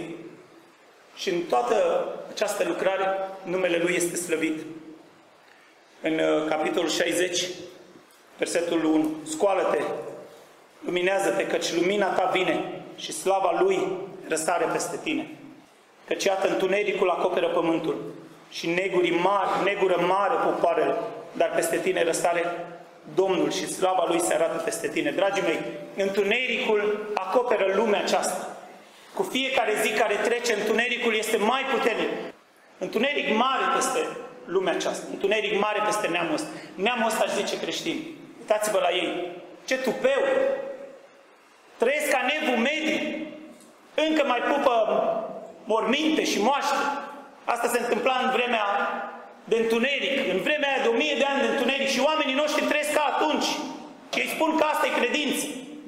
Și în toată această lucrare, numele Lui este slăvit. În capitolul 60, versetul 1, scoală-te, luminează-te, căci lumina ta vine și slava Lui răsare peste tine. Căci iată, întunericul acoperă pământul și negură mare popoarele, dar peste tine răsare Domnul și slava Lui se arată peste tine. Dragii mei, întunericul acoperă lumea aceasta. Cu fiecare zi care trece, întunericul este mai puternic. Întuneric mare peste lumea aceasta. Întuneric mare peste neamul ăsta. Neamul ăsta își zice creștini. Uitați-vă la ei. Ce tupeu! Trăiesc ca nevul mediu. Încă mai pupă morminte și moaște. Asta se întâmpla în vremea de întuneric. În vremea aia de 1000 de ani de întuneric. Și oamenii noștri trăiesc ca atunci. Și îi spun că asta e credință.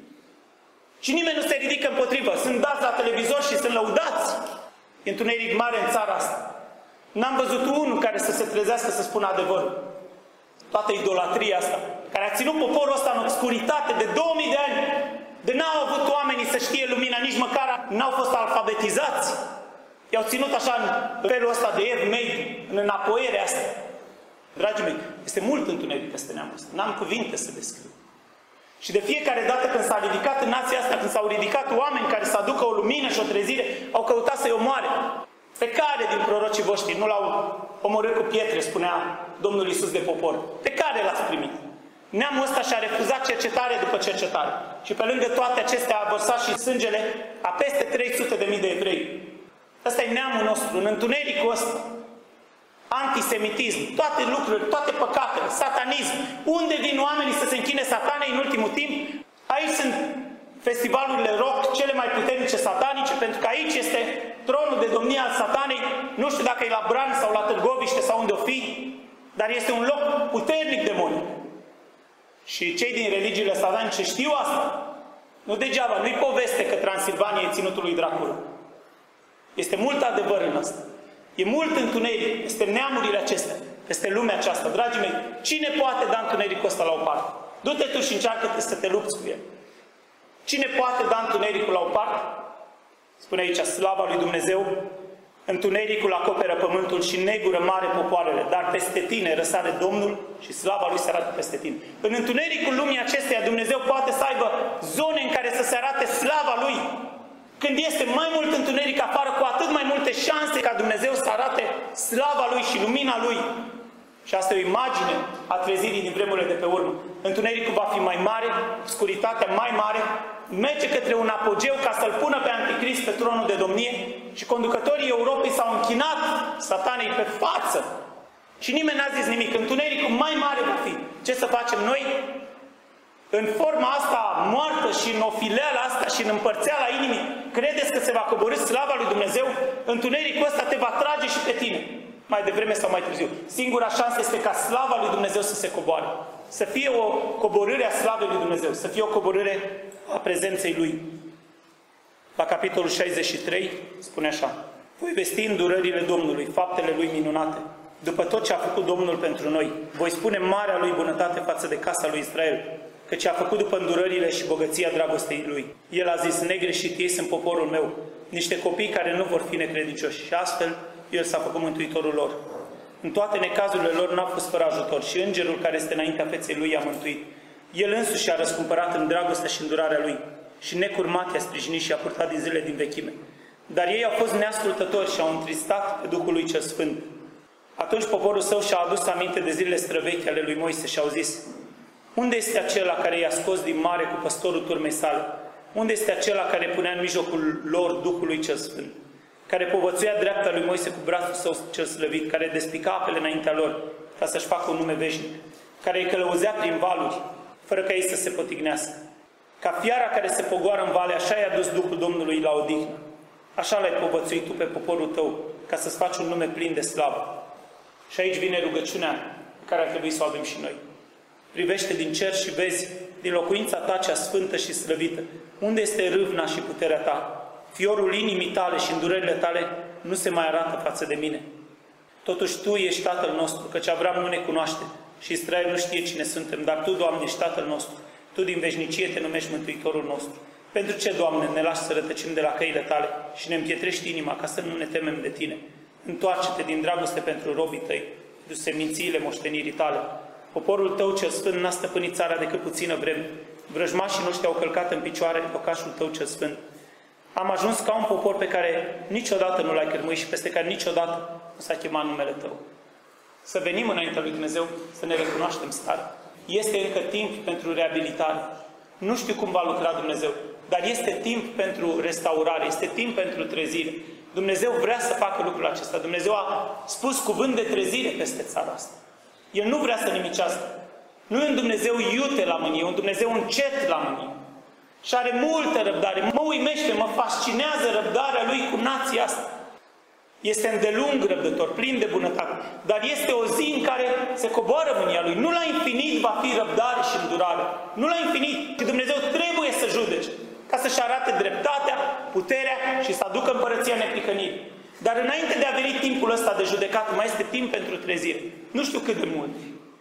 Și nimeni nu se ridică împotrivă. Sunt dați la televizor și sunt lăudați. E întuneric mare în țara asta. N-am văzut unul care să se trezească să spună adevărul. Toată idolatria asta, care a ținut poporul ăsta în obscuritate de 2000 de ani, de n-au avut oamenii să știe lumina, nici măcar n-au fost alfabetizați. I-au ținut așa în felul ăsta de ev mediu, în înapoierea asta. Dragii mei, este mult întuneric peste neamul ăsta. N-am cuvinte să descriu. Și de fiecare dată când s-a ridicat în nația asta, când s-au ridicat oameni care să aducă o lumină și o trezire, au căutat să-i omoare. Pe care din prorocii voștri nu l-au omorât cu pietre, spunea Domnul Iisus de popor? Pe care l-ați primit? Neamul ăsta și-a refuzat cercetare după cercetare. Și pe lângă toate acestea a vărsat și sângele a peste 300.000 de evrei. Ăsta e neamul nostru, în întunericul ăsta. Antisemitism, toate lucrurile, toate păcatele, satanism. Unde vin oamenii să se închine satanei în ultimul timp? Aici sunt festivalurile rock cele mai puternice satanice, pentru că aici este tronul de domnie al satanei. Nu știu dacă e la Bran sau la Târgoviște sau unde o fi, dar este un loc puternic demonic. Și cei din religiile satanice știu asta. Nu degeaba, nu-i poveste că Transilvania e ținutul lui Dracula. Este mult adevăr în asta. E mult întuneric peste neamurile acestea, peste lumea aceasta. Dragii mei, cine poate da întunericul ăsta la o parte? Du-te tu și încearcă să te lupți cu el. Cine poate da întunericul la o parte? Spune aici, slava lui Dumnezeu, întunericul acoperă pământul și negură mare popoarele, dar peste tine răsare Domnul și slava lui se arată peste tine. În întunericul lumii acesteia, Dumnezeu poate să aibă zone în care să se arate slava lui. Când este mai mult întuneric afară, cu atât mai multe șanse ca Dumnezeu să arate slava lui și lumina lui. Și asta e o imagine a trezirii din vremurile de pe urmă. Întunericul va fi mai mare, obscuritatea mai mare, merge către un apogeu ca să-l pună pe Anticrist pe tronul de domnie și conducătorii Europei s-au închinat satanei pe față. Și nimeni n-a zis nimic. Întunericul mai mare va fi. Ce să facem noi? În forma asta moartă și în ofileala asta și în împărțeala inimii, credeți că se va coborî slava lui Dumnezeu? Întunericul ăsta te va trage și pe tine. Mai devreme sau mai târziu. Singura șansă este ca slava lui Dumnezeu să se coboare. Să fie o coborâre a slavei lui Dumnezeu. Să fie o coborâre a prezenței Lui. La capitolul 63 spune așa: voi vesti îndurările Domnului, faptele Lui minunate. După tot ce a făcut Domnul pentru noi, voi spune marea Lui bunătate față de casa lui Israel, căci a făcut după îndurările și bogăția dragostei Lui. El a zis, negreșit ei sunt poporul meu, niște copii care nu vor fi necredincioși. Și astfel, El s-a făcut mântuitorul lor. În toate necazurile lor n-a fost fără ajutor și îngerul care este înaintea feței Lui i-a mântuit. El însuși i-a răscumpărat în dragostea și îndurarea Lui și necurmat i-a sprijinit și i-a purtat din zile din vechime. Dar ei au fost neascultători și au întristat pe Duhul Lui cel Sfânt. Atunci poporul său și-a adus aminte de zilele străvechi ale lui Moise și au zis, unde este acela care i-a scos din mare cu păstorul turmei sale? Unde este acela care punea în mijlocul lor Duhului cel Sfânt? Care povățuia dreapta lui Moise cu brațul său cel slăvit, care despica apele înaintea lor ca să-și facă un nume veșnic, care îi călăuzea prin valuri, fără ca ei să se potignească. Ca fiara care se pogoară în vale, așa i-a dus Duhul Domnului la odihnă. Așa l-ai povățuit tu pe poporul tău, ca să-ți faci un nume plin de slavă. Și aici vine rugăciunea pe care ar trebui să o avem și noi. Privește din cer și vezi, din locuința ta cea sfântă și slăvită, unde este râvna și puterea ta. Fiorul inimii tale și îndurările tale nu se mai arată față de mine. Totuși Tu ești Tatăl nostru, căci Avram nu ne cunoaște și Israel nu știe cine suntem, dar Tu, Doamne, ești Tatăl nostru. Tu din veșnicie te numești Mântuitorul nostru. Pentru ce, Doamne, ne lași să rătăcim de la căile Tale și ne împietrești inima ca să nu ne temem de Tine? Întoarce-te din dragoste pentru robii Tăi, de semințiile moștenirii Tale. Poporul Tău cel Sfânt n-a stăpânit țara decât puțină vreme. Vrăjmașii noștri au călcat în picioare locașul Tău cel Sfânt. Am ajuns ca un popor pe care niciodată nu l-ai cârmuit și peste care niciodată nu s-a chemat numele Tău. Să venim înaintea lui Dumnezeu, să ne recunoaștem starea. Este încă timp pentru reabilitare. Nu știu cum va lucra Dumnezeu, dar este timp pentru restaurare, este timp pentru trezire. Dumnezeu vrea să facă lucrul acesta. Dumnezeu a spus cuvânt de trezire peste țara asta. El nu vrea să nimicească. Nu e un Dumnezeu iute la mânie, e un Dumnezeu încet la mânie. Și are multă răbdare. Mă uimește, mă fascinează răbdarea Lui cu nația asta. Este îndelung răbdător, plin de bunătate. Dar este o zi în care se coboară mânia Lui. Nu la infinit va fi răbdare și îndurare. Nu la infinit. Și Dumnezeu trebuie să judece. Ca să-și arate dreptatea, puterea și să aducă împărăția neprihănirii. Dar înainte de a veni timpul ăsta de judecată, mai este timp pentru trezire. Nu știu cât de mult.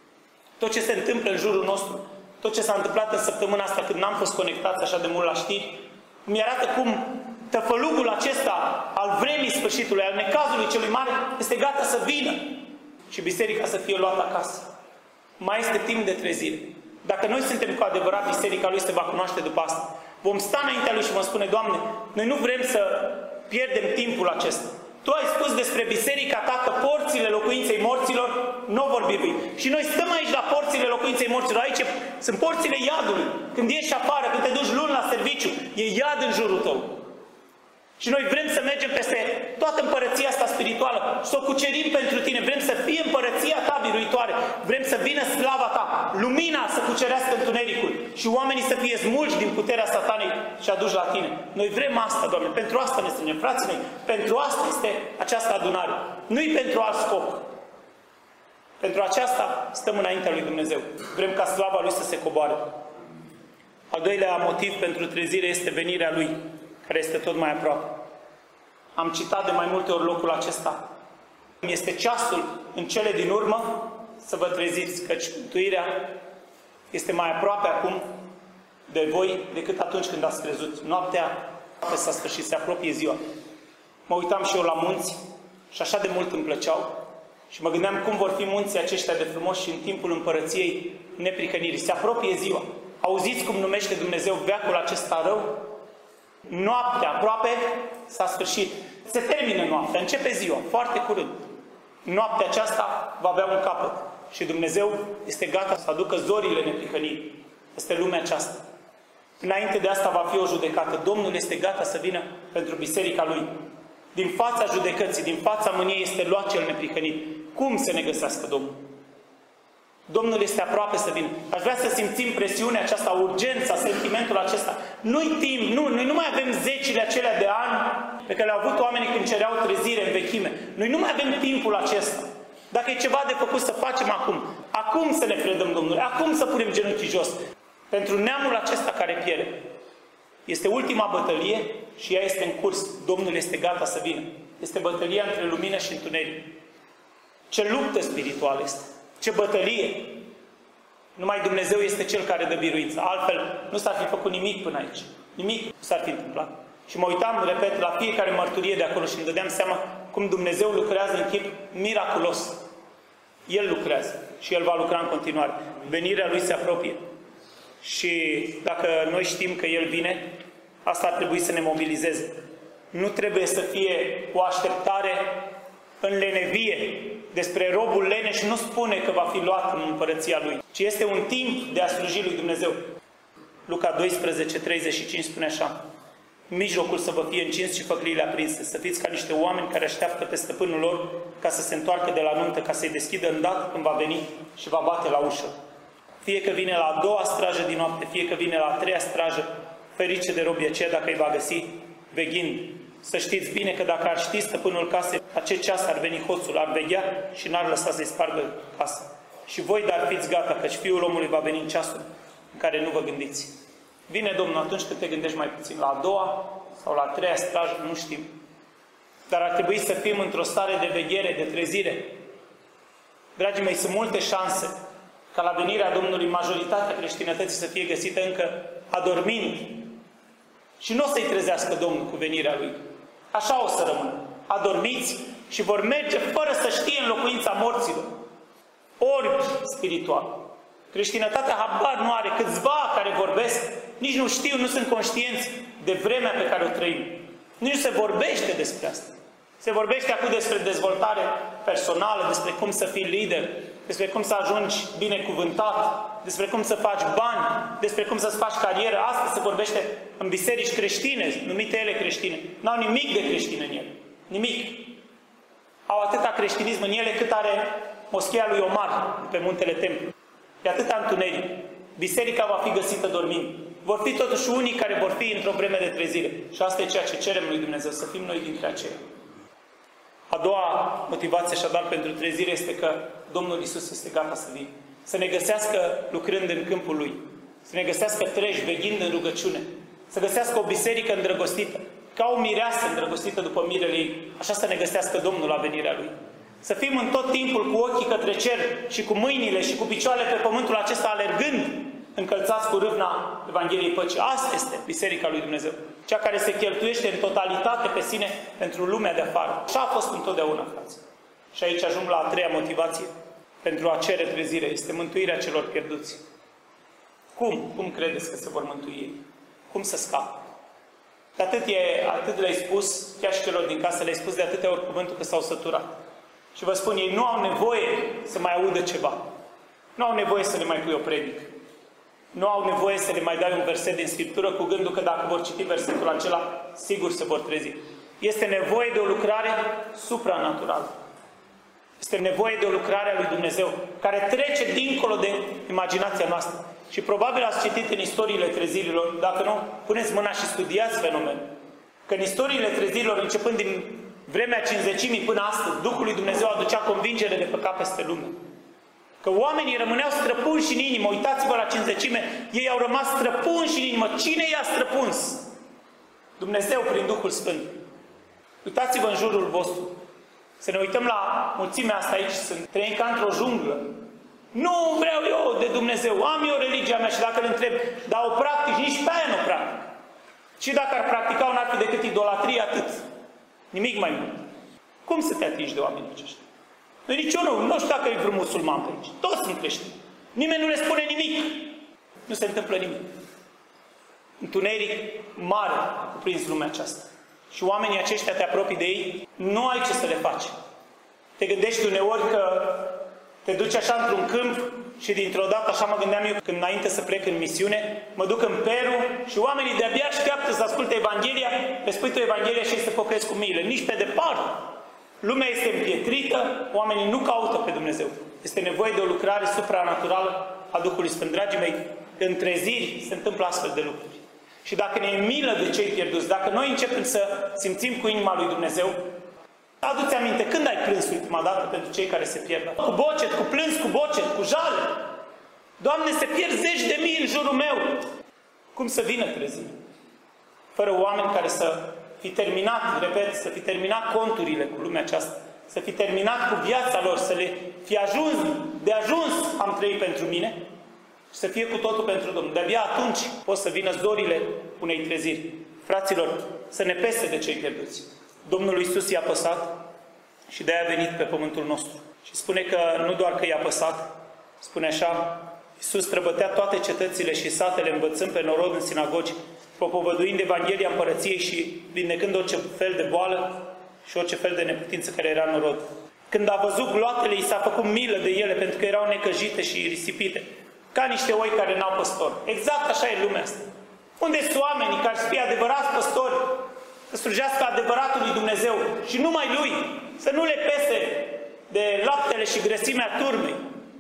Tot ce se întâmplă în jurul nostru, tot ce s-a întâmplat în săptămâna asta când n-am fost conectați așa de mult la știri, mi arată cum tăfălugul acesta al vremii sfârșitului, al necazului celui mare, este gata să vină și biserica să fie luată acasă. Mai este timp de trezire. Dacă noi suntem cu adevărat, biserica Lui se va cunoaște după asta. Vom sta înaintea Lui și vom spune, Doamne, noi nu vrem să pierdem timpul acesta. Tu ai spus despre biserica Ta că porțile locuinței morților nu vor birui. Și noi stăm aici la porțile locuinței morților. Aici sunt porțile iadului. Când ieși afară, când te duci luni la serviciu, e iad în jurul tău. Și noi vrem să mergem peste toată împărăția asta spirituală, să o cucerim pentru Tine. Vrem să fie împărăția Ta biruitoare. Vrem să vină slava Ta, lumina să cucerească întunericul și oamenii să fie smulși din puterea satanei și aduși la Tine. Noi vrem asta, Doamne. Pentru asta ne strângem, frații mei. Pentru asta este această adunare. Nu-i pentru alt scop. Pentru aceasta stăm înaintea lui Dumnezeu. Vrem ca slava Lui să se coboare. Al doilea motiv pentru trezire este venirea Lui, care este tot mai aproape. Am citat de mai multe ori locul acesta. Este ceasul în cele din urmă să vă treziți, căci mântuirea este mai aproape acum de voi decât atunci când ați crezut. Noaptea s-a sfârșit, se apropie ziua. Mă uitam și eu la munți și așa de mult îmi plăceau și mă gândeam cum vor fi munții aceștia de frumoși și în timpul împărăției neprihănirii. Se apropie ziua. Auziți cum numește Dumnezeu veacul acesta rău? Noaptea aproape s-a sfârșit. Se termină noaptea, începe ziua, foarte curând. Noaptea aceasta va avea un capăt și Dumnezeu este gata să aducă zorile neprihănirii. Este lumea aceasta. Înainte de asta va fi o judecată. Domnul este gata să vină pentru biserica Lui. Din fața judecății, din fața mâniei este luat cel neprihănit. Cum să ne găsească Domnul? Domnul este aproape să vină. Aș vrea să simțim presiunea aceasta, urgența, sentimentul acesta. Nu-i timp, noi nu mai avem zecile acelea de ani pe care le-au avut oamenii când cereau trezire în vechime. Noi nu mai avem timpul acesta. Dacă e ceva de făcut, să facem acum. Acum să ne predăm Domnului. Acum să punem genunchii jos. Pentru neamul acesta care pierde. Este ultima bătălie și ea este în curs. Domnul este gata să vină. Este bătălia între lumină și întuneric. Ce luptă spirituală este. Ce bătălie! Numai Dumnezeu este Cel care dă biruință. Altfel, nu s-ar fi făcut nimic până aici. Nimic nu s-ar fi întâmplat. Și mă uitam, repet, la fiecare mărturie de acolo și îmi dădeam seama cum Dumnezeu lucrează în chip miraculos. El lucrează și El va lucra în continuare. Venirea Lui se apropie. Și dacă noi știm că El vine, asta ar trebui să ne mobilizeze. Nu trebuie să fie o așteptare în lenevie. Despre robul leneș nu spune că va fi luat în împărăția Lui, ci este un timp de a sluji Lui Dumnezeu. Luca 12:35 spune așa: mijlocul să vă fie încins și făcliile aprinse, să fiți ca niște oameni care așteaptă pe stăpânul lor ca să se întoarcă de la nuntă, ca să-i deschidă îndată când va veni și va bate la ușă. Fie că vine la a doua strajă din noapte, fie că vine la a treia strajă, ferice de robii aceia dacă îi va găsi veghind. Să știți bine că dacă ar ști stăpânul casei la ce ceas ar veni hoțul, ar veghea și n-ar lăsa să-i spargă casa. Și voi, dar fiți gata, căci Fiul omului va veni în ceasul în care nu vă gândiți. Vine Domnul atunci când te gândești mai puțin, la a doua sau la a treia strajă, nu știm. Dar ar trebui să fim într-o stare de veghere, de trezire. Dragii mei, sunt multe șanse ca la venirea Domnului majoritatea creștinătății să fie găsită încă adormind. Și nu o să-i trezească Domnul cu venirea Lui. Așa o să rămână. Adormiți și vor merge fără să știe în locuința morților. Orbi spiritual. Creștinătatea habar nu are. Câțiva care vorbesc, nici nu știu, nu sunt conștienți de vremea pe care o trăim. Nici nu se vorbește despre asta. Se vorbește acum despre dezvoltare personală, despre cum să fii lider, despre cum să ajungi binecuvântat, despre cum să faci bani, despre cum să-ți faci carieră. Asta se vorbește în biserici creștine, numite ele creștine. N-au nimic de creștin în ele. Nimic. Au atâta creștinism în ele cât are moscheea lui Omar pe muntele Templu. E atâta întuneric. Biserica va fi găsită dormind. Vor fi totuși unii care vor fi într-o vreme de trezire. Și asta e ceea ce cerem lui Dumnezeu, să fim noi dintre aceia. A doua motivație așadar pentru trezire este că Domnul Iisus este gata să vină. Să ne găsească lucrând în câmpul Lui. Să ne găsească treji, veghind în rugăciune. Să găsească o biserică îndrăgostită. Ca o mireasă îndrăgostită după mirele ei. Așa să ne găsească Domnul la venirea Lui. Să fim în tot timpul cu ochii către cer și cu mâinile și cu picioarele pe pământul acesta alergând, încălțați cu râvna Evangheliei Păcii. Asta este Biserica lui Dumnezeu. Cea care se cheltuiește în totalitate pe sine pentru lumea de afară. Așa a fost întotdeauna, frați. Și aici ajung la a treia motivație pentru a cere trezire. Este mântuirea celor pierduți. Cum? Cum credeți că se vor mântui ei? Cum să scape? Atât le-ai spus, chiar și celor din casă le-ai spus de atâtea ori cuvântul că s-au săturat. Și vă spun, ei nu au nevoie să mai audă ceva. Nu au nevoie să le mai pui o predică. Nu au nevoie să le mai dai un verset din Scriptură cu gândul că dacă vor citi versetul acela, sigur se vor trezi. Este nevoie de o lucrare supranaturală. Este nevoie de o lucrare a lui Dumnezeu, care trece dincolo de imaginația noastră. Și probabil ați citit în istoriile trezirilor, dacă nu, puneți mâna și studiați fenomenul. Că în istoriile trezirilor, începând din vremea Cincizecimii până astăzi, Duhul lui Dumnezeu aducea convingere de păcat peste lume. Că oamenii rămâneau străpunși în inimă. Uitați-vă la Cincizecime, ei au rămas străpunși în inimă. Cine i-a străpuns? Dumnezeu prin Duhul Sfânt. Uitați-vă în jurul vostru. Să ne uităm la mulțimea asta aici, să trăim ca într-o junglă. Nu vreau eu de Dumnezeu, am eu religia mea și dacă îl întreb, dar o practic, nici pe aia nu practic. Și dacă ar practica, n-ar fi decât idolatrie, atât. Nimic mai mult. Cum să te atingi de oamenii aceștia? Noi nici eu nu știu dacă e vreun musulman pe aici. Toți sunt creștini. Nimeni nu le spune nimic. Nu se întâmplă nimic. Întuneric mare a cuprins lumea aceasta. Și oamenii aceștia te apropii de ei, nu ai ce să le faci. Te gândești uneori că te duci așa într-un câmp și dintr-o dată, așa mă gândeam eu când înainte să plec în misiune, mă duc în Peru și oamenii de-abia așteaptă să asculte Evanghelia, le spui tu Evanghelia și ei se pocăiesc cu miile. Nici pe departe. Lumea este împietrită, oamenii nu caută pe Dumnezeu. Este nevoie de o lucrare supranaturală a Duhului Sfânt. Dragii mei, în treziri se întâmplă astfel de lucruri. Și dacă ne e milă de cei pierduți, dacă noi începem să simțim cu inima lui Dumnezeu, adu-ți aminte, când ai plâns ultima dată pentru cei care se pierd? Cu bocet, cu plâns, cu bocet, cu jale. Doamne, se pierd zeci de mii în jurul meu. Cum să vină trezirea? Fără oameni care să fi terminat, repet, să fi terminat conturile cu lumea aceasta, să fi terminat cu viața lor, să le fi ajuns, de ajuns am trăit pentru mine, și să fie cu totul pentru Domnul. De-abia atunci pot să vină zorile unei treziri. Fraților, să ne pese de cei pierduți. Domnul Iisus i-a păsat și de-aia a venit pe pământul nostru. Și spune că nu doar că i-a păsat, spune așa, Iisus străbătea toate cetățile și satele, învățând pe norod în sinagogi, propovăduind Evanghelia Împărăției și vindecând orice fel de boală și orice fel de neputință care era în norod. Când a văzut gloatele, i s-a făcut milă de ele, pentru că erau necăjite și risipite, ca niște oi care n-au păstori. Exact așa e lumea asta. Unde sunt oamenii care să fie adevărați păstori, să slujească adevăratul lui Dumnezeu și numai Lui, să nu le pese de laptele și grăsimea turmei,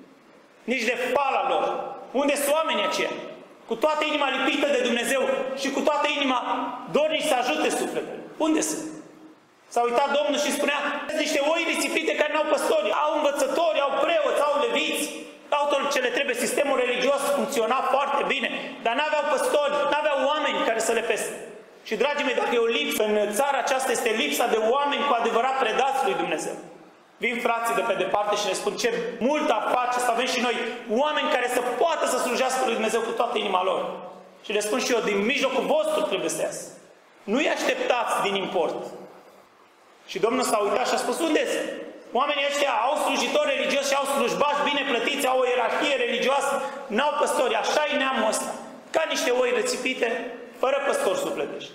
nici de fala lor. Unde sunt oamenii aceia? Cu toată inima lipită de Dumnezeu și cu toată inima dornici să ajute sufletele. Unde sunt? S-a uitat Domnul și spunea, niște oi risipite care n-au păstori, au învățători, au preoți, au leviți, au tot ce le trebuie, sistemul religios funcționa foarte bine, dar n-aveau păstori, n-aveau oameni care să le pese. Și, dragii mei, dacă e o lipsă în țara aceasta, este lipsa de oameni cu adevărat predați lui Dumnezeu. Vin frații de pe departe și ne spun ce mult ar face să avem și noi oameni care să poată să slujească lui Dumnezeu cu toată inima lor. Și le spun și eu, din mijlocul vostru trebuie să iasă. Nu-i așteptați din import. Și Domnul s-a uitat și a spus, unde sunt? Oamenii ăștia au slujitori religioși și au slujbași bine plătiți, au o ierarhie religioasă, n-au păstori. Așa e neamul ăsta. Ca niște oi rățipite, fără păstori sufletești.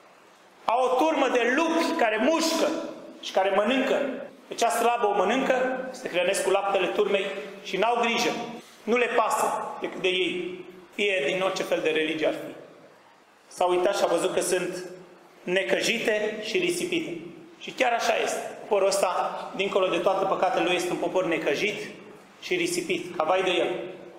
Au o turmă de lupi care mușcă și care mănâncă. Pe cea slabă o mănâncă, se hrănesc cu laptele turmei și n-au grijă. Nu le pasă decât de ei. Fie din orice fel de religie ar fi. S-a uitat și a văzut că sunt necăjite și risipite. Și chiar așa este. Poporul ăsta, dincolo de toate păcatele lui, este un popor necăjit și risipit. Ca vai de el.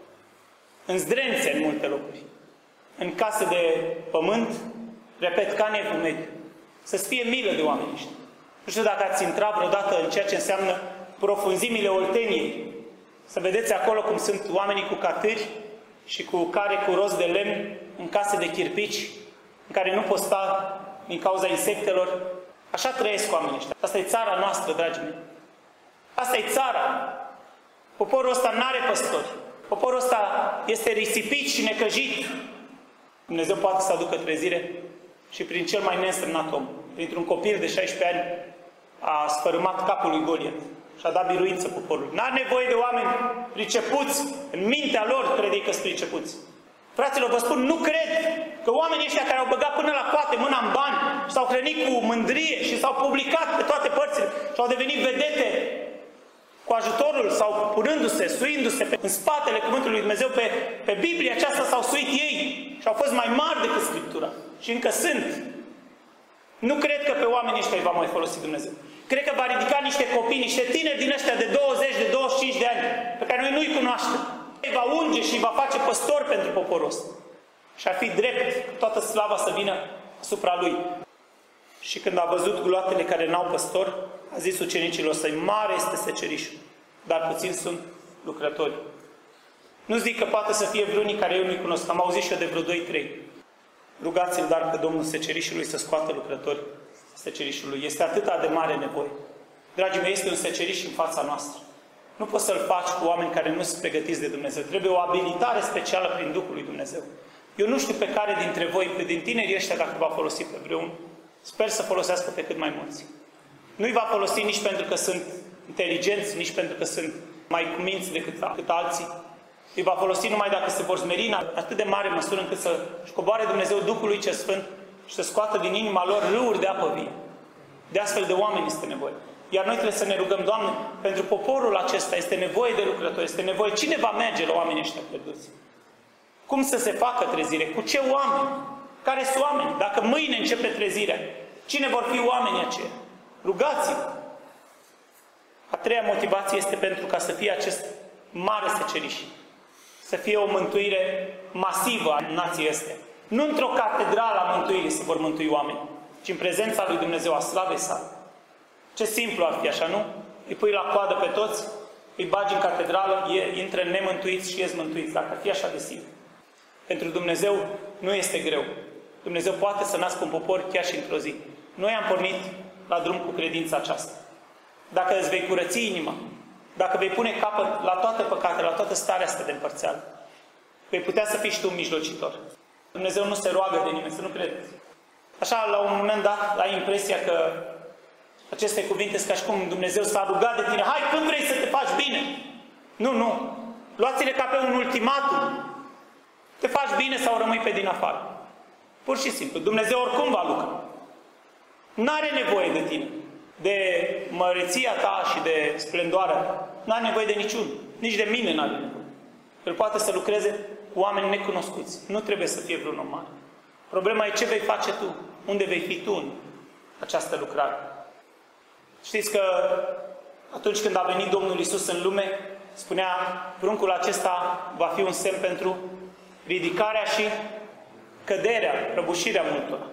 În zdrențe în multe locuri. În case de pământ, repet, ca nevul mediu. Să-ți fie milă de oamenii ăștia. Nu știu dacă ați intrat vreodată în ceea ce înseamnă profunzimile Olteniei. Să vedeți acolo cum sunt oamenii cu catâri și cu care cu rost de lemn în case de chirpici, în care nu pot sta din cauza insectelor. Așa trăiesc oamenii ăștia. Asta e țara noastră, dragii mei. Asta e țara. Poporul ăsta n-are păstori. Poporul ăsta este risipit și necăjit. Dumnezeu poate să aducă trezire și prin cel mai neînsemnat om. Printr-un copil de 16 ani a sfărâmat capul lui Goliat și a dat biruință poporului. N-are nevoie de oameni pricepuți, în mintea lor crede că sunt pricepuți. Fraților, vă spun, nu cred că oamenii ăștia care au băgat până la coate mâna în bani, s-au hrănit cu mândrie și s-au publicat pe toate părțile și au devenit vedete cu ajutorul sau punându-se, suindu-se în spatele cuvântului lui Dumnezeu pe Biblia aceasta s-au suit ei și au fost mai mari decât Scriptura. Și încă sunt. Nu cred că pe oamenii ăștia îi va mai folosi Dumnezeu. Cred că va ridica niște copii, niște tineri din ăștia de 20, de 25 de ani, pe care noi nu-i cunoaștem. Îi va unge și îi va face păstor pentru poporul ăsta. Și ar fi drept toată slava să vină asupra lui. Și când a văzut gloatele care n-au păstor, a zis ucenicilor săi, mare este secerișul, dar puțini sunt lucrători. Nu zic că poate să fie vreunii care eu nu-i cunosc, am auzit și eu de vreo 2-3. Rugați-l dar pe Domnul secerișului să scoată lucrători secerișului. Este atât de mare nevoie. Dragii mei, este un seceriș în fața noastră. Nu poți să-l faci cu oameni care nu sunt pregătiți de Dumnezeu. Trebuie o abilitare specială prin Duhul lui Dumnezeu. Eu nu știu pe care dintre voi, din tinerii ăștia, dacă va folosi pe vreunul, sper să folosească pe cât mai mulți. Nu-i va folosi nici pentru că sunt inteligenți, nici pentru că sunt mai cuminți decât alții. Îi va folosi numai dacă se vor smeri în atât de mare măsură încât să-și coboare Dumnezeu Duhului cel Sfânt și să scoată din inima lor râuri de apă vie. De astfel de oameni este nevoie. Iar noi trebuie să ne rugăm, Doamne, pentru poporul acesta este nevoie de lucrători, este nevoie. Cine va merge la oamenii ăștia pierduți? Cum să se facă trezire? Cu ce oameni? Care sunt oameni? Dacă mâine începe trezirea, cine vor fi oamenii aceia? Rugați-vă! A treia motivație este pentru ca să fie acest mare seceriș. Să fie o mântuire masivă a nației astea. Nu într-o catedrală a mântuirii se vor mântui oameni, ci în prezența lui Dumnezeu, a slavei sale. Ce simplu ar fi, așa, nu? Îi pui la coadă pe toți, îi bagi în catedrală, intră nemântuiți și ies mântuiți. Dacă ar fi așa de simplu. Pentru Dumnezeu nu este greu. Dumnezeu poate să nască un popor chiar și într-o zi. Noi am pornit la drum cu credința aceasta. Dacă îți vei curăți inima, dacă vei pune capăt la toate păcatele, la toată starea asta de împărțeală, vei putea să fii și tu un mijlocitor. Dumnezeu nu se roagă de nimeni, să nu credeți. Așa, la un moment dat, ai impresia că aceste cuvinte sunt ca și cum Dumnezeu s-a rugat de tine. Hai, când vrei să te faci bine? Nu. Luați-le ca pe un ultimatum. Te faci bine sau rămâi pe din afară. Pur și simplu. Dumnezeu oricum va lucra. N-are nevoie de tine. De măreția ta și de splendoarea ta. N-are nevoie de niciun. Nici de mine n-are nevoie. El poate să lucreze cu oameni necunoscuți. Nu trebuie să fie vreun om mare. Problema e ce vei face tu. Unde vei fi tu în această lucrare. Știți că atunci când a venit Domnul Iisus în lume, spunea, pruncul acesta va fi un semn pentru ridicarea și căderea, prăbușirea multora.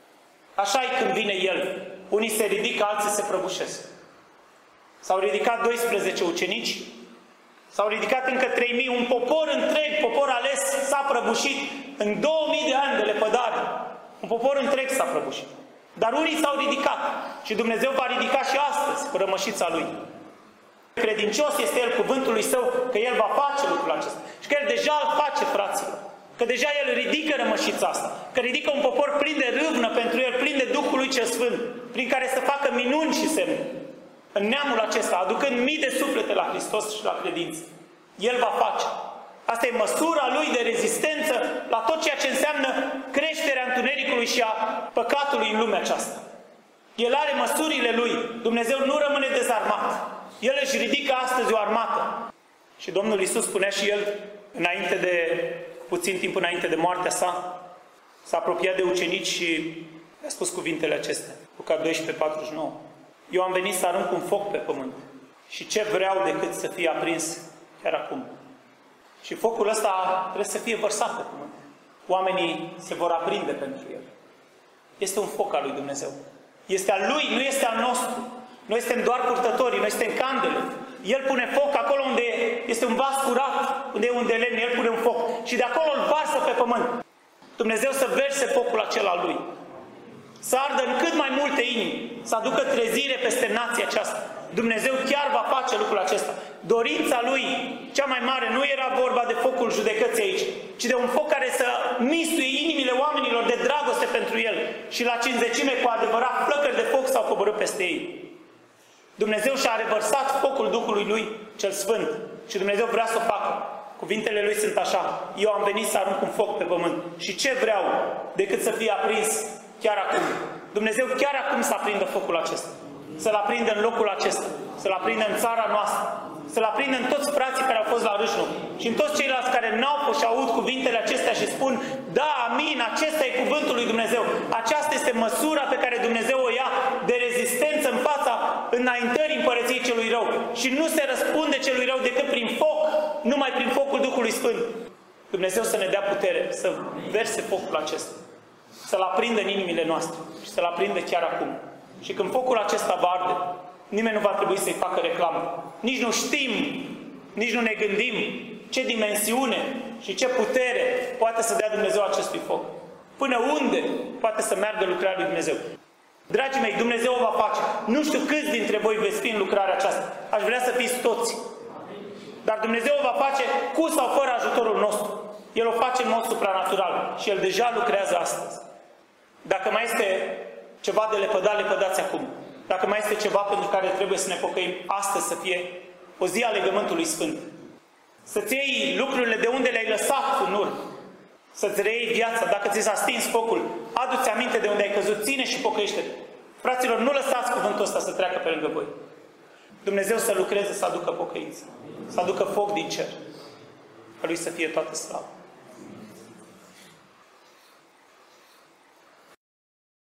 Așa e când vine El. Unii se ridică, alții se prăbușesc. S-au ridicat 12 ucenici, s-au ridicat încă 3000, un popor întreg, popor ales, s-a prăbușit în 2000 de ani de lepădare. Un popor întreg s-a prăbușit. Dar unii s-au ridicat și Dumnezeu va ridica și astăzi cu rămășița Lui. Credincios este El cuvântului Său că El va face lucrul acesta. Și că El deja îl face, fraților. Că deja El ridică rămășița asta. Că ridică un popor plin de râvnă pentru El, plin de Duhul Lui cel Sfânt, prin care să facă minuni și semne. În neamul acesta, aducând mii de suflete la Hristos și la credință. El va face. Asta e măsura Lui de rezistență la tot ceea ce înseamnă creșterea întunericului și a păcatului în lumea aceasta. El are măsurile Lui. Dumnezeu nu rămâne dezarmat. El își ridică astăzi o armată. Și Domnul Iisus spunea și El, puțin timp înainte de moartea sa, s-a apropiat de ucenici și a spus cuvintele acestea. Luca 12:49. Eu am venit să arunc un foc pe pământ. Și ce vreau decât să fie aprins chiar acum. Și focul ăsta trebuie să fie vărsat pe pământ. Oamenii se vor aprinde pentru el. Este un foc al lui Dumnezeu. Este al Lui, nu este al nostru. Noi suntem doar purtătorii, noi suntem candele. El pune foc acolo unde este un vas curat, unde e un de lemn, El pune un foc. Și de acolo îl varsă pe pământ. Dumnezeu să verse focul acela al Lui. Să ardă în cât mai multe inimi, să aducă trezire peste nația aceasta. Dumnezeu chiar va face lucrul acesta. Dorința Lui, cea mai mare, nu era vorba de focul judecății aici, ci de un foc care să mistuie inimile oamenilor de dragoste pentru El. Și la cinzecime, cu adevărat, flăcări de foc s-au coborât peste ei. Dumnezeu și-a revărsat focul Duhului Lui cel Sfânt. Și Dumnezeu vrea să o facă. Cuvintele Lui sunt așa. Eu am venit să arunc un foc pe pământ. Și ce vreau decât să fie aprins chiar acum? Dumnezeu chiar acum să aprindă focul acesta. Să-l aprindă în locul acesta. Să-l aprindă în țara noastră. Să-l aprindă în toți frații care au fost la râșnul. Și în toți ceilalți care n-au fost și aud cuvintele acestea și spun: da, amin, acesta e cuvântul lui Dumnezeu. Aceasta este măsura pe care Dumnezeu o ia de rezistență în fața înaintării împărăției celui rău. Și nu se răspunde celui rău decât prin foc, numai prin focul Duhului Sfânt. Dumnezeu să ne dea putere să verse focul acesta. Să-l aprindă în inimile noastre și să-l aprindă chiar acum. Și când focul acesta va arde, nimeni nu va trebui să-i facă reclamă. Nici nu știm, nici nu ne gândim ce dimensiune și ce putere poate să dea Dumnezeu acestui foc. Până unde poate să meargă lucrarea lui Dumnezeu. Dragii mei, Dumnezeu o va face. Nu știu câți dintre voi veți fi în lucrarea aceasta. Aș vrea să fiți toți. Dar Dumnezeu o va face cu sau fără ajutorul nostru. El o face în mod supranatural și El deja lucrează astăzi. Dacă mai este ceva de lepădat, lepădați acum. Dacă mai este ceva pentru care trebuie să ne pocăim, astăzi să fie o zi a legământului sfânt. Să-ți iei lucrurile de unde le-ai lăsat în urmă. Să-ți reiei viața. Dacă ți s-a stins focul, adu-ți aminte de unde ai căzut, ține și pocăiește-te. Fraților, nu lăsați cuvântul ăsta să treacă pe lângă voi. Dumnezeu să lucreze, să aducă pocăință. Să aducă foc din cer. A Lui să fie toată slava.